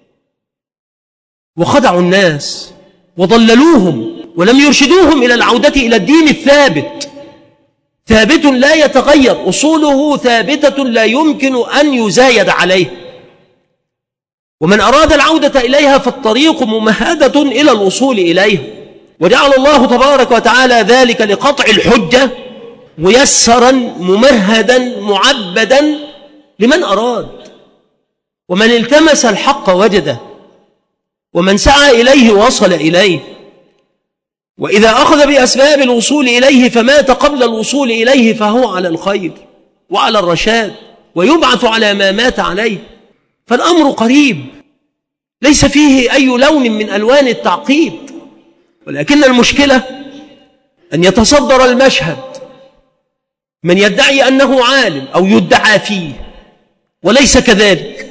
وخدعوا الناس وضللوهم ولم يرشدوهم إلى العودة إلى الدين الثابت، ثابت لا يتغير، أصوله ثابتة لا يمكن أن يزايد عليه. ومن أراد العودة إليها فالطريق ممهدة إلى الوصول إليها، وجعل الله تبارك وتعالى ذلك لقطع الحجة ميسرا ممهدا معبدا لمن أراد. ومن التمس الحق وجده، ومن سعى إليه وصل إليه. وإذا أخذ بأسباب الوصول إليه فمات قبل الوصول إليه فهو على الخير وعلى الرشاد، ويبعث على ما مات عليه. فالأمر قريب ليس فيه أي لون من ألوان التعقيد، ولكن المشكلة أن يتصدر المشهد من يدعي أنه عالم أو يدعى فيه وليس كذلك،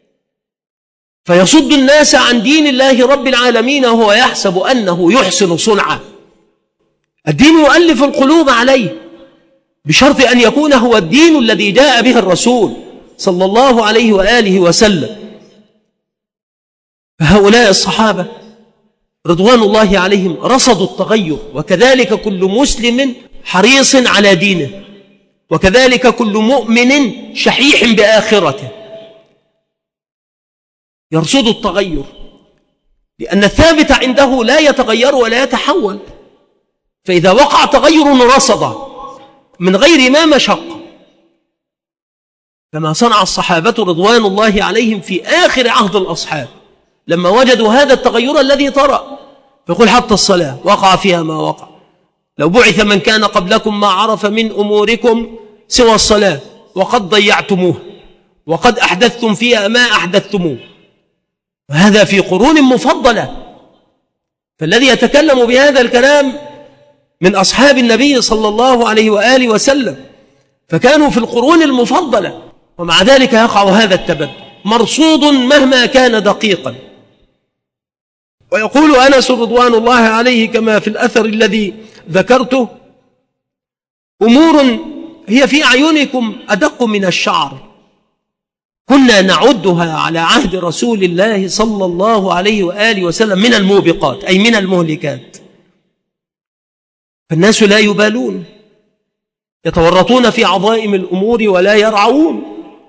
فيصد الناس عن دين الله رب العالمين وهو يحسب أنه يحسن صنعا. الدين يؤلف القلوب عليه بشرط أن يكون هو الدين الذي جاء به الرسول صلى الله عليه وآله وسلم. فهؤلاء الصحابة رضوان الله عليهم رصدوا التغير، وكذلك كل مسلم حريص على دينه، وكذلك كل مؤمن شحيح بآخرته يرصد التغير، لأن الثابت عنده لا يتغير ولا يتحول. فإذا وقع تغير رصده من غير ما مشقة، كما صنع الصحابة رضوان الله عليهم في آخر عهد الأصحاب لما وجدوا هذا التغير الذي طرأ. فيقول حتى الصلاة وقع فيها ما وقع، لو بعث من كان قبلكم ما عرف من أموركم سوى الصلاة وقد ضيعتموه وقد أحدثتم فيها ما أحدثتموه. وهذا في قرون مفضلة. فالذي يتكلم بهذا الكلام من أصحاب النبي صلى الله عليه وآله وسلم، فكانوا في القرون المفضلة، ومع ذلك يقع هذا التبدل مرصود مهما كان دقيقا. ويقول أنس رضوان الله عليه كما في الأثر الذي ذكرته: أمور هي في أعينكم أدق من الشعر كنا نعدها على عهد رسول الله صلى الله عليه وآله وسلم من الموبقات، أي من المهلكات. فالناس لا يبالون، يتورطون في عظائم الأمور ولا يرعون.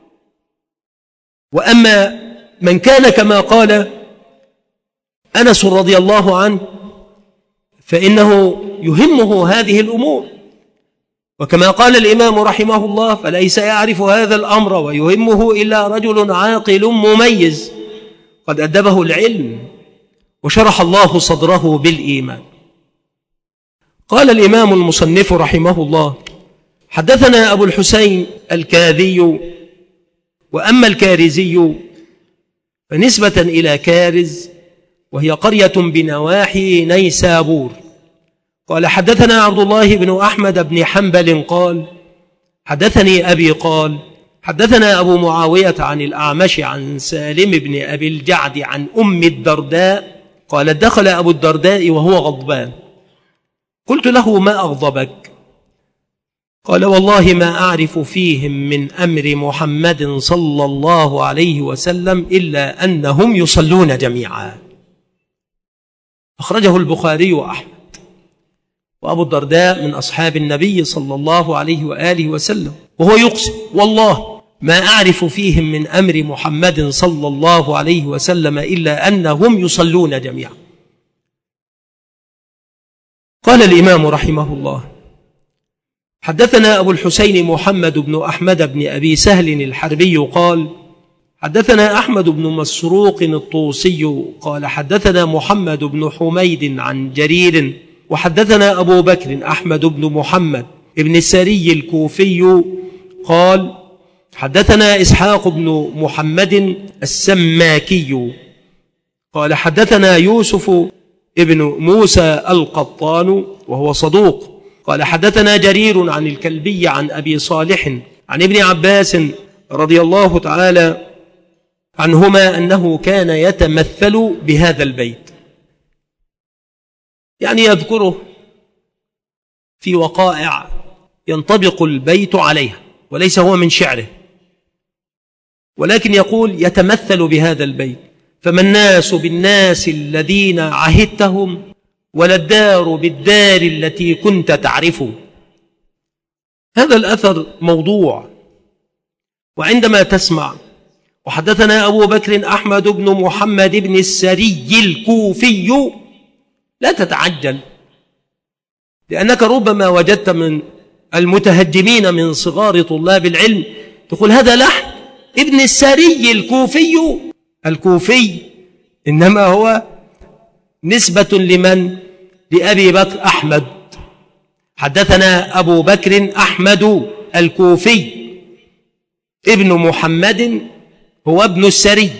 وأما من كان كما قال أنس رضي الله عنه فإنه يهمه هذه الأمور، وكما قال الإمام رحمه الله: فليس يعرف هذا الأمر ويهمه إلا رجل عاقل مميز قد أدبه العلم وشرح الله صدره بالإيمان. قال الإمام المصنف رحمه الله: حدثنا أبو الحسين الكاذي. وأما الكارزي فنسبة إلى كارز، وهي قرية بنواحي نيسابور. قال: حدثنا عبد الله بن أحمد بن حنبل قال: حدثني أبي قال: حدثنا أبو معاوية عن الأعمش عن سالم بن أبي الجعد عن أم الدرداء قال: دخل أبو الدرداء وهو غضبان، قلت له: ما أغضبك؟ قال: والله ما أعرف فيهم من أمر محمد صلى الله عليه وسلم إلا أنهم يصلون جميعا. أخرجه البخاري وأحمد. وأبو الدرداء من أصحاب النبي صلى الله عليه وآله وسلم، وهو يقسم: والله ما أعرف فيهم من أمر محمد صلى الله عليه وسلم إلا أنهم يصلون جميعا. قال الإمام رحمه الله: حدثنا أبو الحسين محمد بن أحمد بن أبي سهل الحربي قال: حدثنا أحمد بن مسروق الطوسي قال: حدثنا محمد بن حميد عن جرير وحدثنا أبو بكر أحمد بن محمد بن السري الكوفي قال: حدثنا إسحاق بن محمد السماكي قال: حدثنا يوسف ابن موسى القطان وهو صدوق قال: حدثنا جرير عن الكلبي عن أبي صالح عن ابن عباس رضي الله تعالى عنهما أنه كان يتمثل بهذا البيت، يعني يذكره في وقائع ينطبق البيت عليها، وليس هو من شعره، ولكن يقول يتمثل بهذا البيت: فما الناس بالناس الذين عهدتهم ولا الدار بالدار التي كنت تعرف. هذا الأثر موضوع، وعندما تسمع وحدثنا أبو بكر أحمد بن محمد بن السري الكوفي لا تتعجل، لأنك ربما وجدت من المتهجمين من صغار طلاب العلم تقول هذا لحن ابن السري الكوفي، إنما هو نسبة لمن؟ لأبي بكر أحمد. حدثنا أبو بكر أحمد الكوفي ابن محمد هو ابن السري.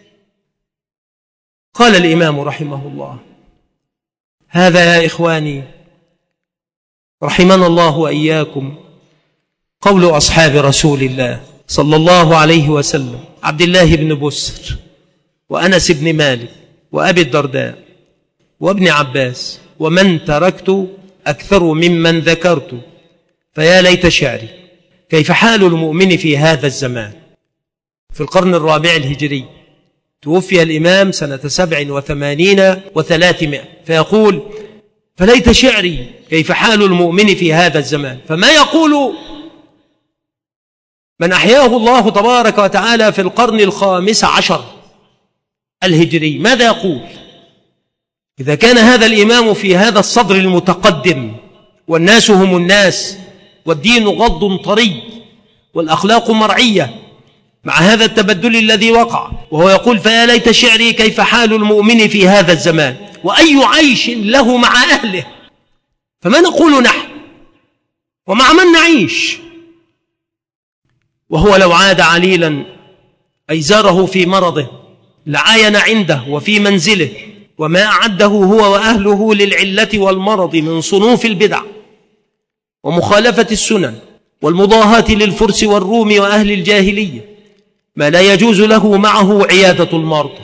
قال الإمام رحمه الله: هذا يا إخواني رحمنا الله وإياكم قول أصحاب رسول الله صلى الله عليه وسلم: عبد الله بن بسر وأنس بن مالك وأبي الدرداء وابن عباس ومن تركت أكثر ممن ذكرت، فيا ليت شعري كيف حال المؤمن في هذا الزمان. في القرن الرابع الهجري توفي الإمام سنة 87 و300، فيقول: فليت شعري كيف حال المؤمن في هذا الزمان. فما يقول من أحياه الله تبارك وتعالى في القرن 15 الهجري؟ ماذا يقول؟ إذا كان هذا الإمام في هذا الصدر المتقدم والناس هم الناس والدين غض طري والأخلاق مرعية، مع هذا التبدل الذي وقع، وهو يقول: فيا ليت شعري كيف حال المؤمن في هذا الزمان، وأي عيش له مع أهله. فما نقول نحن ومع من نعيش؟ وهو لو عاد عليلا أي زاره في مرضه لعاين عنده وفي منزله وما أعده هو وأهله للعلة والمرض من صنوف البدع ومخالفة السنن والمضاهاة للفرس والروم وأهل الجاهلية ما لا يجوز له معه عيادة المرضى.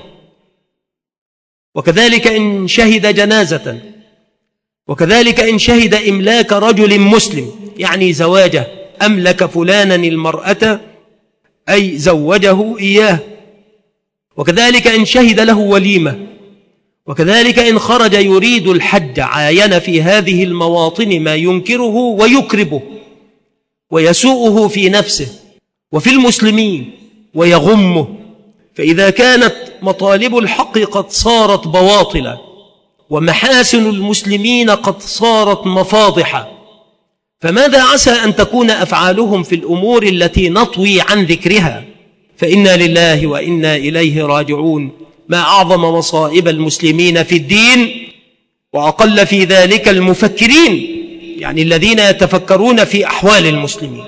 وكذلك إن شهد جنازة، وكذلك إن شهد إملاك رجل مسلم، يعني زواجه، أملك فلانا المرأة أي زوجه إياه. وكذلك إن شهد له وليمة. وكذلك إن خرج يريد الحج عاين في هذه المواطن ما ينكره ويكربه ويسوءه في نفسه وفي المسلمين ويغمه. فإذا كانت مطالب الحق قد صارت بواطلا ومحاسن المسلمين قد صارت مفاضحة، فماذا عسى أن تكون أفعالهم في الأمور التي نطوي عن ذكرها؟ فإنا لله وإنا إليه راجعون. ما أعظم مصائب المسلمين في الدين، وأقل في ذلك المفكرين، يعني الذين يتفكرون في أحوال المسلمين.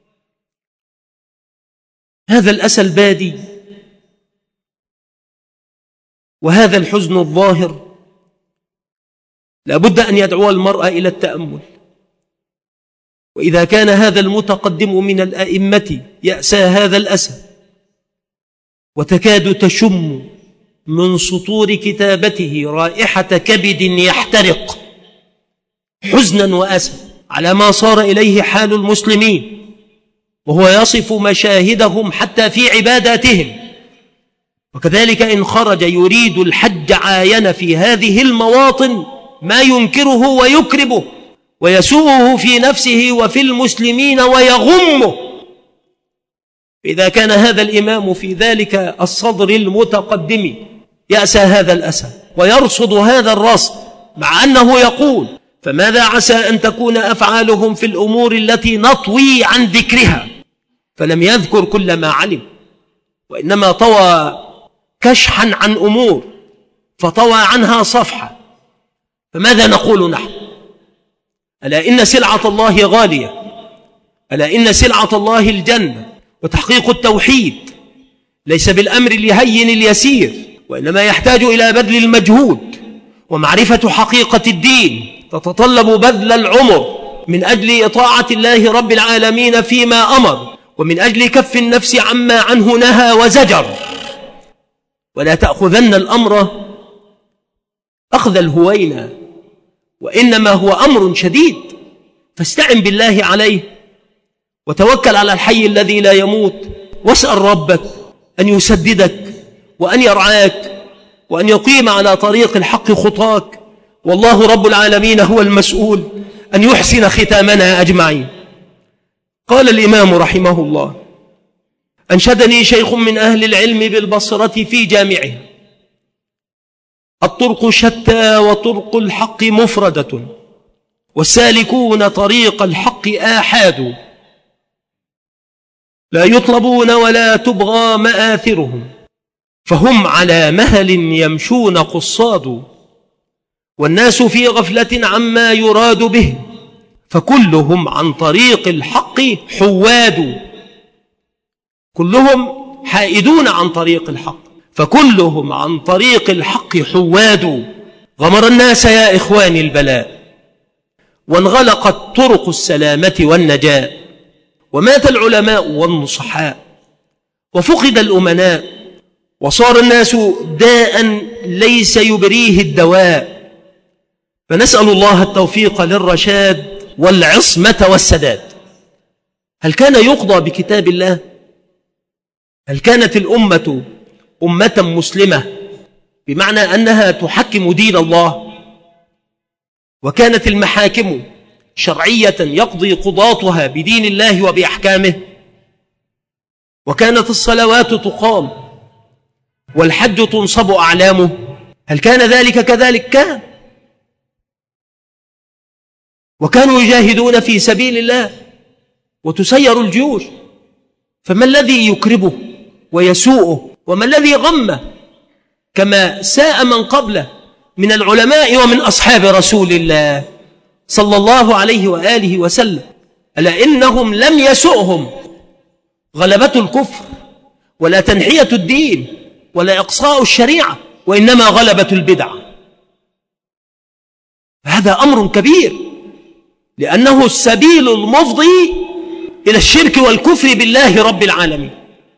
هذا الأسى البادي وهذا الحزن الظاهر لابد أن يدعو المرء إلى التأمل. وإذا كان هذا المتقدم من الأئمة يأسى هذا الأسى وتكاد تشم من سطور كتابته رائحة كبد يحترق حزنا وأسى على ما صار إليه حال المسلمين، وهو يصف مشاهدهم حتى في عباداتهم. وكذلك إن خرج يريد الحج عاين في هذه المواطن ما ينكره ويكربه ويسوءه في نفسه وفي المسلمين ويغمه. إذا كان هذا الإمام في ذلك الصدر المتقدم يأسى هذا الأسى ويرصد هذا الرصد، مع أنه يقول: فماذا عسى أن تكون أفعالهم في الأمور التي نطوي عن ذكرها؟ فلم يذكر كل ما علم، وإنما طوى كشحا عن أمور فطوى عنها صفحة. فماذا نقول نحن؟ ألا إن سلعة الله غالية، ألا إن سلعة الله الجنة، وتحقيق التوحيد ليس بالأمر الهين اليسير، وإنما يحتاج إلى بذل المجهود ومعرفة حقيقة الدين، تتطلب بذل العمر من أجل إطاعة الله رب العالمين فيما أمر، ومن أجل كف النفس عما عنه نهى وزجر. ولا تأخذن الأمر أخذ الهوينة، وإنما هو أمر شديد، فاستعن بالله عليه وتوكل على الحي الذي لا يموت، واسأل ربك أن يسددك وأن يرعاك وأن يقيم على طريق الحق خطاك، والله رب العالمين هو المسؤول أن يحسن ختامنا أجمعين. قال الإمام رحمه الله: أنشدني شيخ من أهل العلم بالبصرة في جامعها: الطرق شتى وطرق الحق مفردة، والسالكون طريق الحق آحاد، لا يطلبون ولا تبغى مآثرهم، فهم على مهل يمشون قصاد، والناس في غفلة عما يراد به، فكلهم عن طريق الحق حواد. كلهم حائدون عن طريق الحق، فكلهم عن طريق الحق حواد. غمر الناس يا إخواني البلاء، وانغلقت طرق السلامة والنجاة، ومات العلماء والنصحاء، وفقد الأمناء، وصار الناس داء ليس يبريه الدواء. فنسأل الله التوفيق للرشاد والعصمة والسداد. هل كان يقضى بكتاب الله؟ هل كانت الأمة أمة مسلمة بمعنى أنها تحكم دين الله؟ وكانت المحاكم شرعية يقضي قضاتها بدين الله وبأحكامه؟ وكانت الصلوات تقام والحج تنصب أعلامه؟ هل كان ذلك كذلك؟ كان. وكانوا يجاهدون في سبيل الله وتسير الجيوش، فما الذي يكربه ويسوءه؟ وما الذي غمه؟ كما ساء من قبله من العلماء ومن أصحاب رسول الله صلى الله عليه وآله وسلم. ألا إنهم لم يسؤهم غلبة الكفر ولا تنحية الدين ولا إقصاء الشريعة، وإنما غلبة البدع. هذا أمر كبير، لأنه السبيل المفضي إلى الشرك والكفر بالله رب العالمين.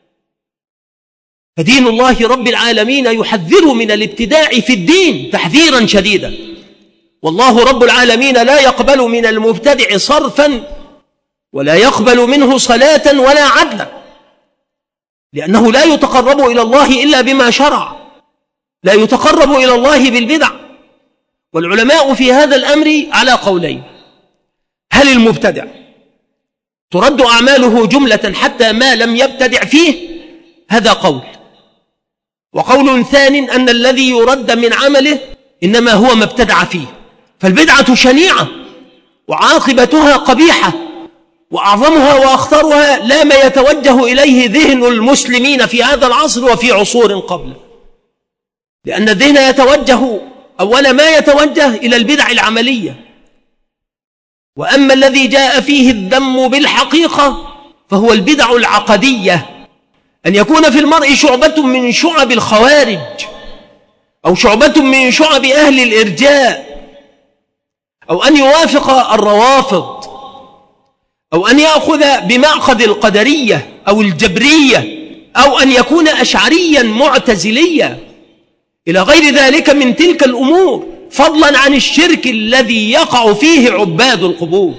فدين الله رب العالمين يحذر من الابتداع في الدين تحذيرا شديدا، والله رب العالمين لا يقبل من المبتدع صرفا ولا يقبل منه صلاة ولا عدلا، لأنه لا يتقرب إلى الله إلا بما شرع، لا يتقرب إلى الله بالبدع. والعلماء في هذا الأمر على قولين: هل المبتدع ترد أعماله جملة حتى ما لم يبتدع فيه؟ هذا قول. وقول ثاني أن الذي يرد من عمله إنما هو ما ابتدع فيه. فالبدعة شنيعة وعاقبتها قبيحة، وأعظمها وأخطرها لا ما يتوجه إليه ذهن المسلمين في هذا العصر وفي عصور قبله، لأن الذهن يتوجه أول ما يتوجه إلى البدع العملية. وأما الذي جاء فيه الذم بالحقيقة فهو البدع العقدية، أن يكون في المرء شعبة من شعب الخوارج أو شعبة من شعب أهل الإرجاء، أو أن يوافق الروافض، أو أن يأخذ بمعقد القدرية أو الجبرية، أو أن يكون أشعريا معتزليا إلى غير ذلك من تلك الأمور، فضلا عن الشرك الذي يقع فيه عباد القبور.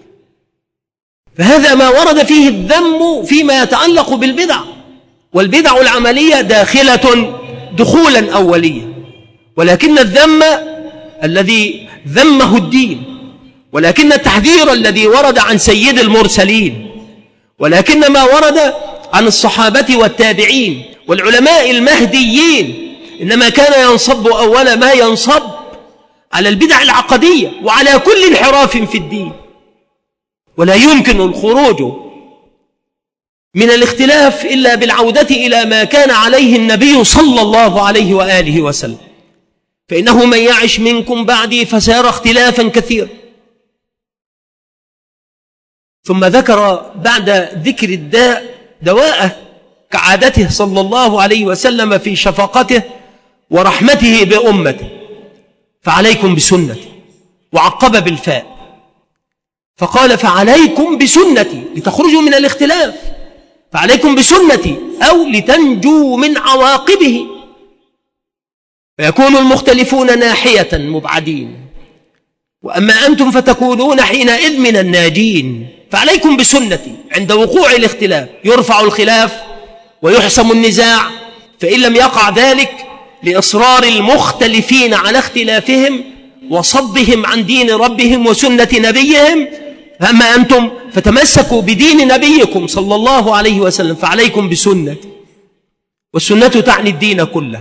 فهذا ما ورد فيه الذم فيما يتعلق بالبدع. والبدع العملية داخلة دخولا أوليا، ولكن الذم الذي ذمه الدين، ولكن التحذير الذي ورد عن سيد المرسلين، ولكن ما ورد عن الصحابة والتابعين والعلماء المهديين إنما كان ينصب أول ما ينصب على البدع العقدية وعلى كل انحراف في الدين. ولا يمكن الخروج من الاختلاف إلا بالعودة إلى ما كان عليه النبي صلى الله عليه وآله وسلم، فإنه من يعش منكم بعدي فسيرى اختلافا كثيرا. ثم ذكر بعد ذكر الداء دواءه كعادته صلى الله عليه وسلم في شفقته ورحمته بأمته: فعليكم بسنتي، وعقب بالفاء فقال: فعليكم بسنتي لتخرجوا من الاختلاف، فعليكم بسنتي أو لتنجوا من عواقبه، فيكون المختلفون ناحية مبعدين، وأما أنتم فتكونون حينئذ من الناجين. فعليكم بسنتي عند وقوع الاختلاف يرفع الخلاف ويحسم النزاع، فإن لم يقع ذلك لإصرار المختلفين على اختلافهم وصدهم عن دين ربهم وسنة نبيهم، أما أنتم فتمسكوا بدين نبيكم صلى الله عليه وسلم، فعليكم بسنتي. والسنة تعني الدين كله،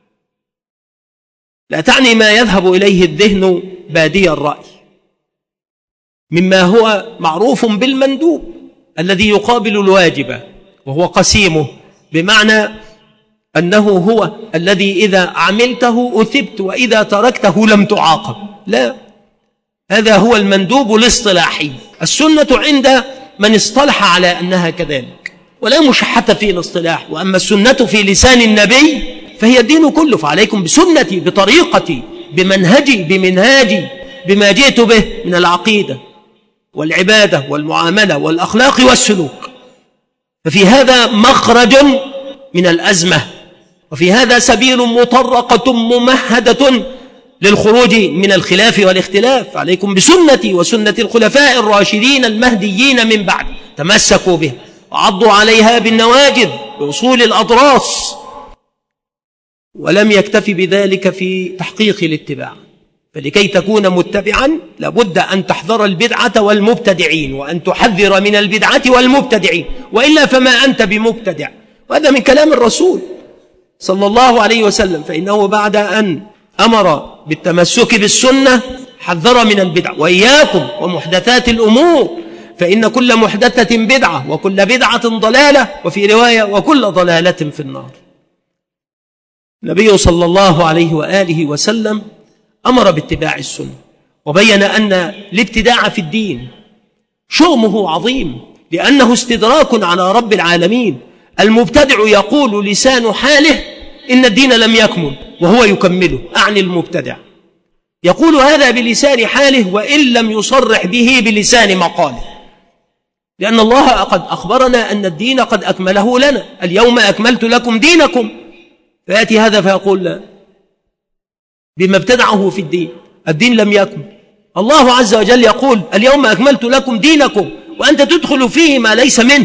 لا تعني ما يذهب إليه الذهن بادي الرأي مما هو معروف بالمندوب الذي يقابل الواجب وهو قسيمه، بمعنى أنه هو الذي إذا عملته أثبت وإذا تركته لم تعاقب. لا، هذا هو المندوب الاصطلاحي. السنة عند من اصطلح على أنها كذلك، ولا مشحة في الاصطلاح. وأما السنة في لسان النبي فهي الدين كله. فعليكم بسنتي، بطريقتي، بمنهجي، بمنهاجي، بما جئت به من العقيدة والعبادة والمعاملة والأخلاق والسلوك. ففي هذا مخرج من الأزمة، وفي هذا سبيل مطرقة ممهدة للخروج من الخلاف والاختلاف. عليكم بسنتي وسنة الخلفاء الراشدين المهديين من بعد، تمسكوا بها وعضوا عليها بالنواجذ بأصول الأضراس. ولم يكتف بذلك في تحقيق الاتباع، فلكي تكون متبعا لابد أن تحذر البدعة والمبتدعين، وأن تحذر من البدعة والمبتدعين، وإلا فما أنت بمبتدع. وهذا من كلام الرسول صلى الله عليه وسلم، فإنه بعد أن أمر بالتمسك بالسنة حذر من البدع: وإياكم ومحدثات الأمور فإن كل محدثة بدعة وكل بدعة ضلالة، وفي رواية وكل ضلالة في النار. النبي صلى الله عليه وآله وسلم أمر باتباع السنة، وبين أن الابتداع في الدين شؤمه عظيم، لأنه استدراك على رب العالمين. المبتدع يقول لسان حاله إن الدين لم يكمل وهو يكمله، أعني المبتدع يقول هذا بلسان حاله وإن لم يصرح به بلسان مقاله. لأن الله قد أخبرنا أن الدين قد أكمله لنا، اليوم أكملت لكم دينكم، فيأتي هذا فيقول لا بما ابتدعه في الدين، الدين لم يكمل. الله عز وجل يقول اليوم أكملت لكم دينكم، وأنت تدخل فيه ما ليس منه،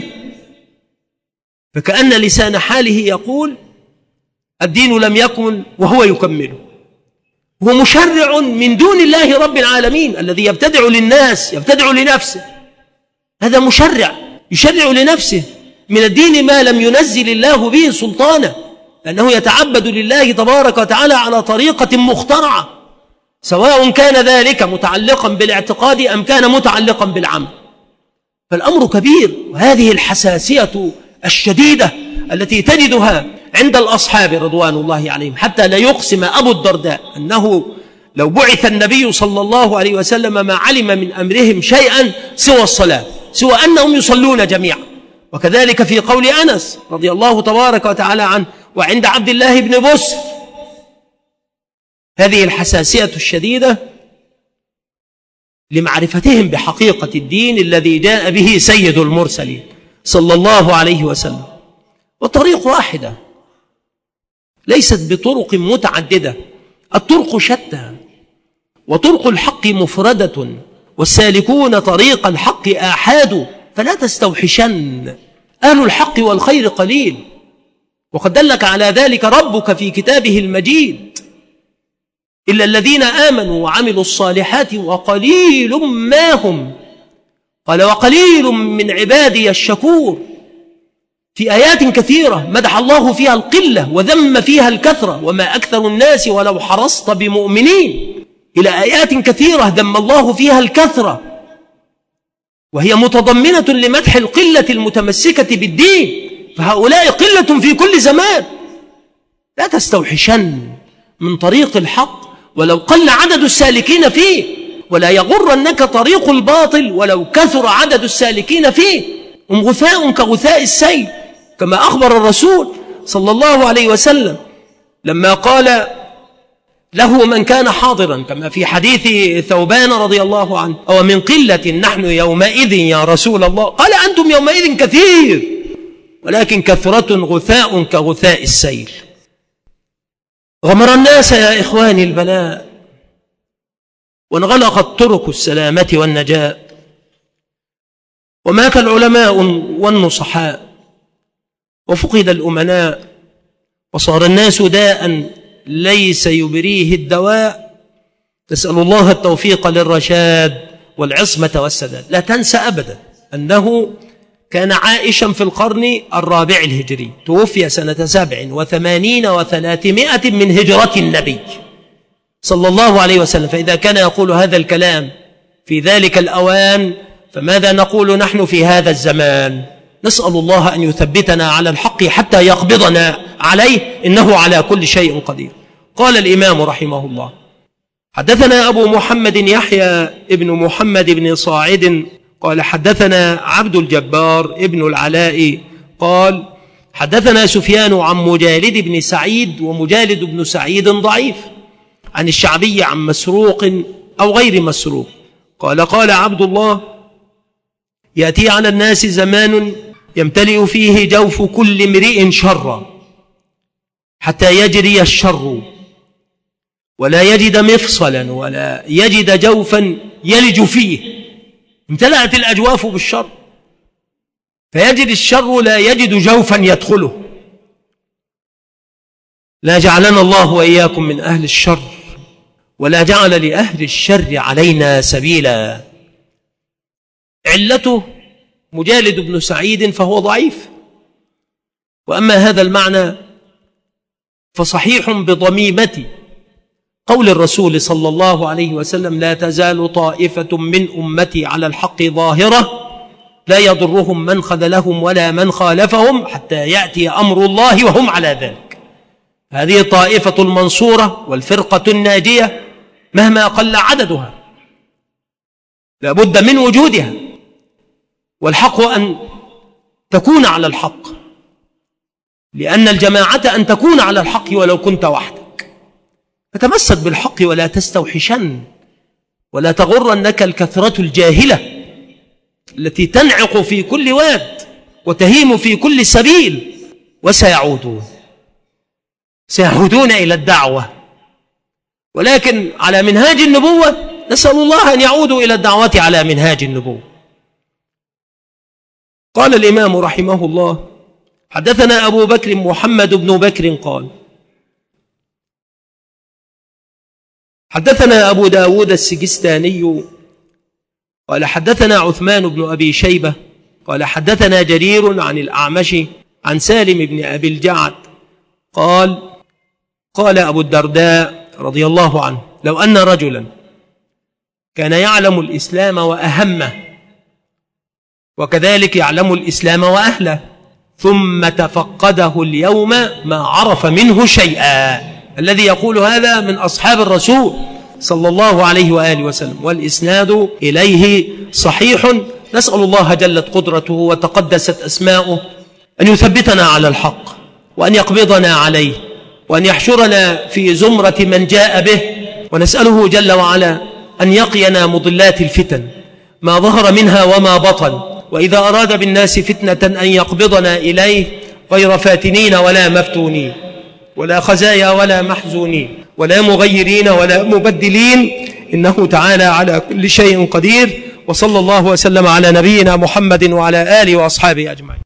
فكأن لسان حاله يقول الدين لم يكمل وهو يكمله. هو مشرع من دون الله رب العالمين الذي يبتدع للناس، يبتدع لنفسه، هذا مشرع يشرع لنفسه من الدين ما لم ينزل الله به سلطانه، لأنه يتعبد لله تبارك وتعالى على طريقة مخترعة، سواء كان ذلك متعلقا بالاعتقاد أم كان متعلقا بالعمل. فالأمر كبير، وهذه الحساسية الشديدة التي تجدها عند الأصحاب رضوان الله عليهم، حتى لا يقسم أبو الدرداء أنه لو بعث النبي صلى الله عليه وسلم ما علم من أمرهم شيئا سوى الصلاة، سوى أنهم يصلون جميعا. وكذلك في قول أنس رضي الله تبارك وتعالى عنه وعند عبد الله بن بسر، هذه الحساسية الشديدة لمعرفتهم بحقيقة الدين الذي جاء به سيد المرسلين صلى الله عليه وسلم. وطريق واحدة ليست بطرق متعددة، الطرق شتى، وطرق الحق مفردة، والسالكون طريق الحق آحاد، فلا تستوحشن، أهل الحق والخير قليل، وقد دلك على ذلك ربك في كتابه المجيد، إلا الذين آمنوا وعملوا الصالحات وقليل ما هم، قال وقليل من عبادي الشكور، في آيات كثيرة مدح الله فيها القلة وذم فيها الكثرة، وما أكثر الناس ولو حرصت بمؤمنين، إلى آيات كثيرة ذم الله فيها الكثرة، وهي متضمنة لمدح القلة المتمسكة بالدين، فهؤلاء قلة في كل زمان. لا تستوحشن من طريق الحق ولو قل عدد السالكين فيه، ولا يغرنك طريق الباطل ولو كثر عدد السالكين فيه، هم غثاء كغثاء السيل، كما أخبر الرسول صلى الله عليه وسلم لما قال له من كان حاضرا، كما في حديث ثوبان رضي الله عنه: أو من قلة نحن يومئذ يا رسول الله؟ قال أنتم يومئذ كثير، ولكن كثرة غثاء كغثاء السيل. غمر الناس يا إخواني البلاء، وانغلقت طرق السلامة والنجاة، ومات العلماء والنصحاء، وفقد الأمناء، وصار الناس داء ليس يبريه الدواء. نسأل الله التوفيق للرشاد والعصمة والسداد. لا تنسى أبدا أنه كان عائشا في القرن الرابع الهجري، توفي سنة 87 و300 من هجرة النبي صلى الله عليه وسلم. فإذا كان يقول هذا الكلام في ذلك الأوان، فماذا نقول نحن في هذا الزمان؟ نسأل الله أن يثبتنا على الحق حتى يقبضنا عليه، إنه على كل شيء قدير. قال الإمام رحمه الله: حدثنا أبو محمد يحيى ابن محمد بن صاعد قال حدثنا عبد الجبار ابن العلاء قال حدثنا سفيان عن مجالد بن سعيد، ومجالد بن سعيد ضعيف، عن الشعبي عن مسروق أو غير مسروق قال قال عبد الله: يأتي على الناس زمان يمتلئ فيه جوف كل امرئ شرا حتى يجري الشر ولا يجد مفصلا ولا يجد جوفا يلج فيه. امتلأت الأجواف بالشر، فيجد الشر لا يجد جوفا يدخله. لا جعلنا الله وإياكم من أهل الشر، ولا جعل لأهل الشر علينا سبيلا. علته مجالد بن سعيد فهو ضعيف، وأما هذا المعنى فصحيح بضميمة قول الرسول صلى الله عليه وسلم: لا تزال طائفة من أمتي على الحق ظاهرة لا يضرهم من خذلهم ولا من خالفهم حتى يأتي أمر الله وهم على ذلك. هذه الطائفة المنصورة والفرقة الناجية مهما قل عددها لا بد من وجودها، والحق أن تكون على الحق، لأن الجماعة أن تكون على الحق ولو كنت وحدك. فتمسك بالحق ولا تستوحشن، ولا تغرنك الكثرة الجاهلة التي تنعق في كل واد وتهيم في كل سبيل، سيعودون إلى الدعوة، ولكن على منهاج النبوة. نسأل الله أن يعودوا إلى الدعوة على منهاج النبوة. قال الإمام رحمه الله: حدثنا أبو بكر محمد بن بكر قال: حدثنا أبو داود السجستاني قال: حدثنا عثمان بن أبي شيبة قال: حدثنا جرير عن الأعمش عن سالم بن أبي الجعد قال: قال أبو الدرداء رضي الله عنه: لو أن رجلا كان يعلم الإسلام وأهمه، وكذلك يعلم الإسلام وأهله، ثم تفقده اليوم ما عرف منه شيئا. الذي يقول هذا من أصحاب الرسول صلى الله عليه وآله وسلم، والإسناد إليه صحيح. نسأل الله جلت قدرته وتقدست أسماؤه أن يثبتنا على الحق، وأن يقبضنا عليه، وأن يحشرنا في زمرة من جاء به، ونسأله جل وعلا أن يقينا مضلات الفتن ما ظهر منها وما بطن، وإذا أراد بالناس فتنة أن يقبضنا إليه غير فاتنين ولا مفتونين ولا خزايا ولا محزونين ولا مغيرين ولا مبدلين، إنه تعالى على كل شيء قدير. وصلى الله وسلم على نبينا محمد وعلى آله وأصحابه أجمعين.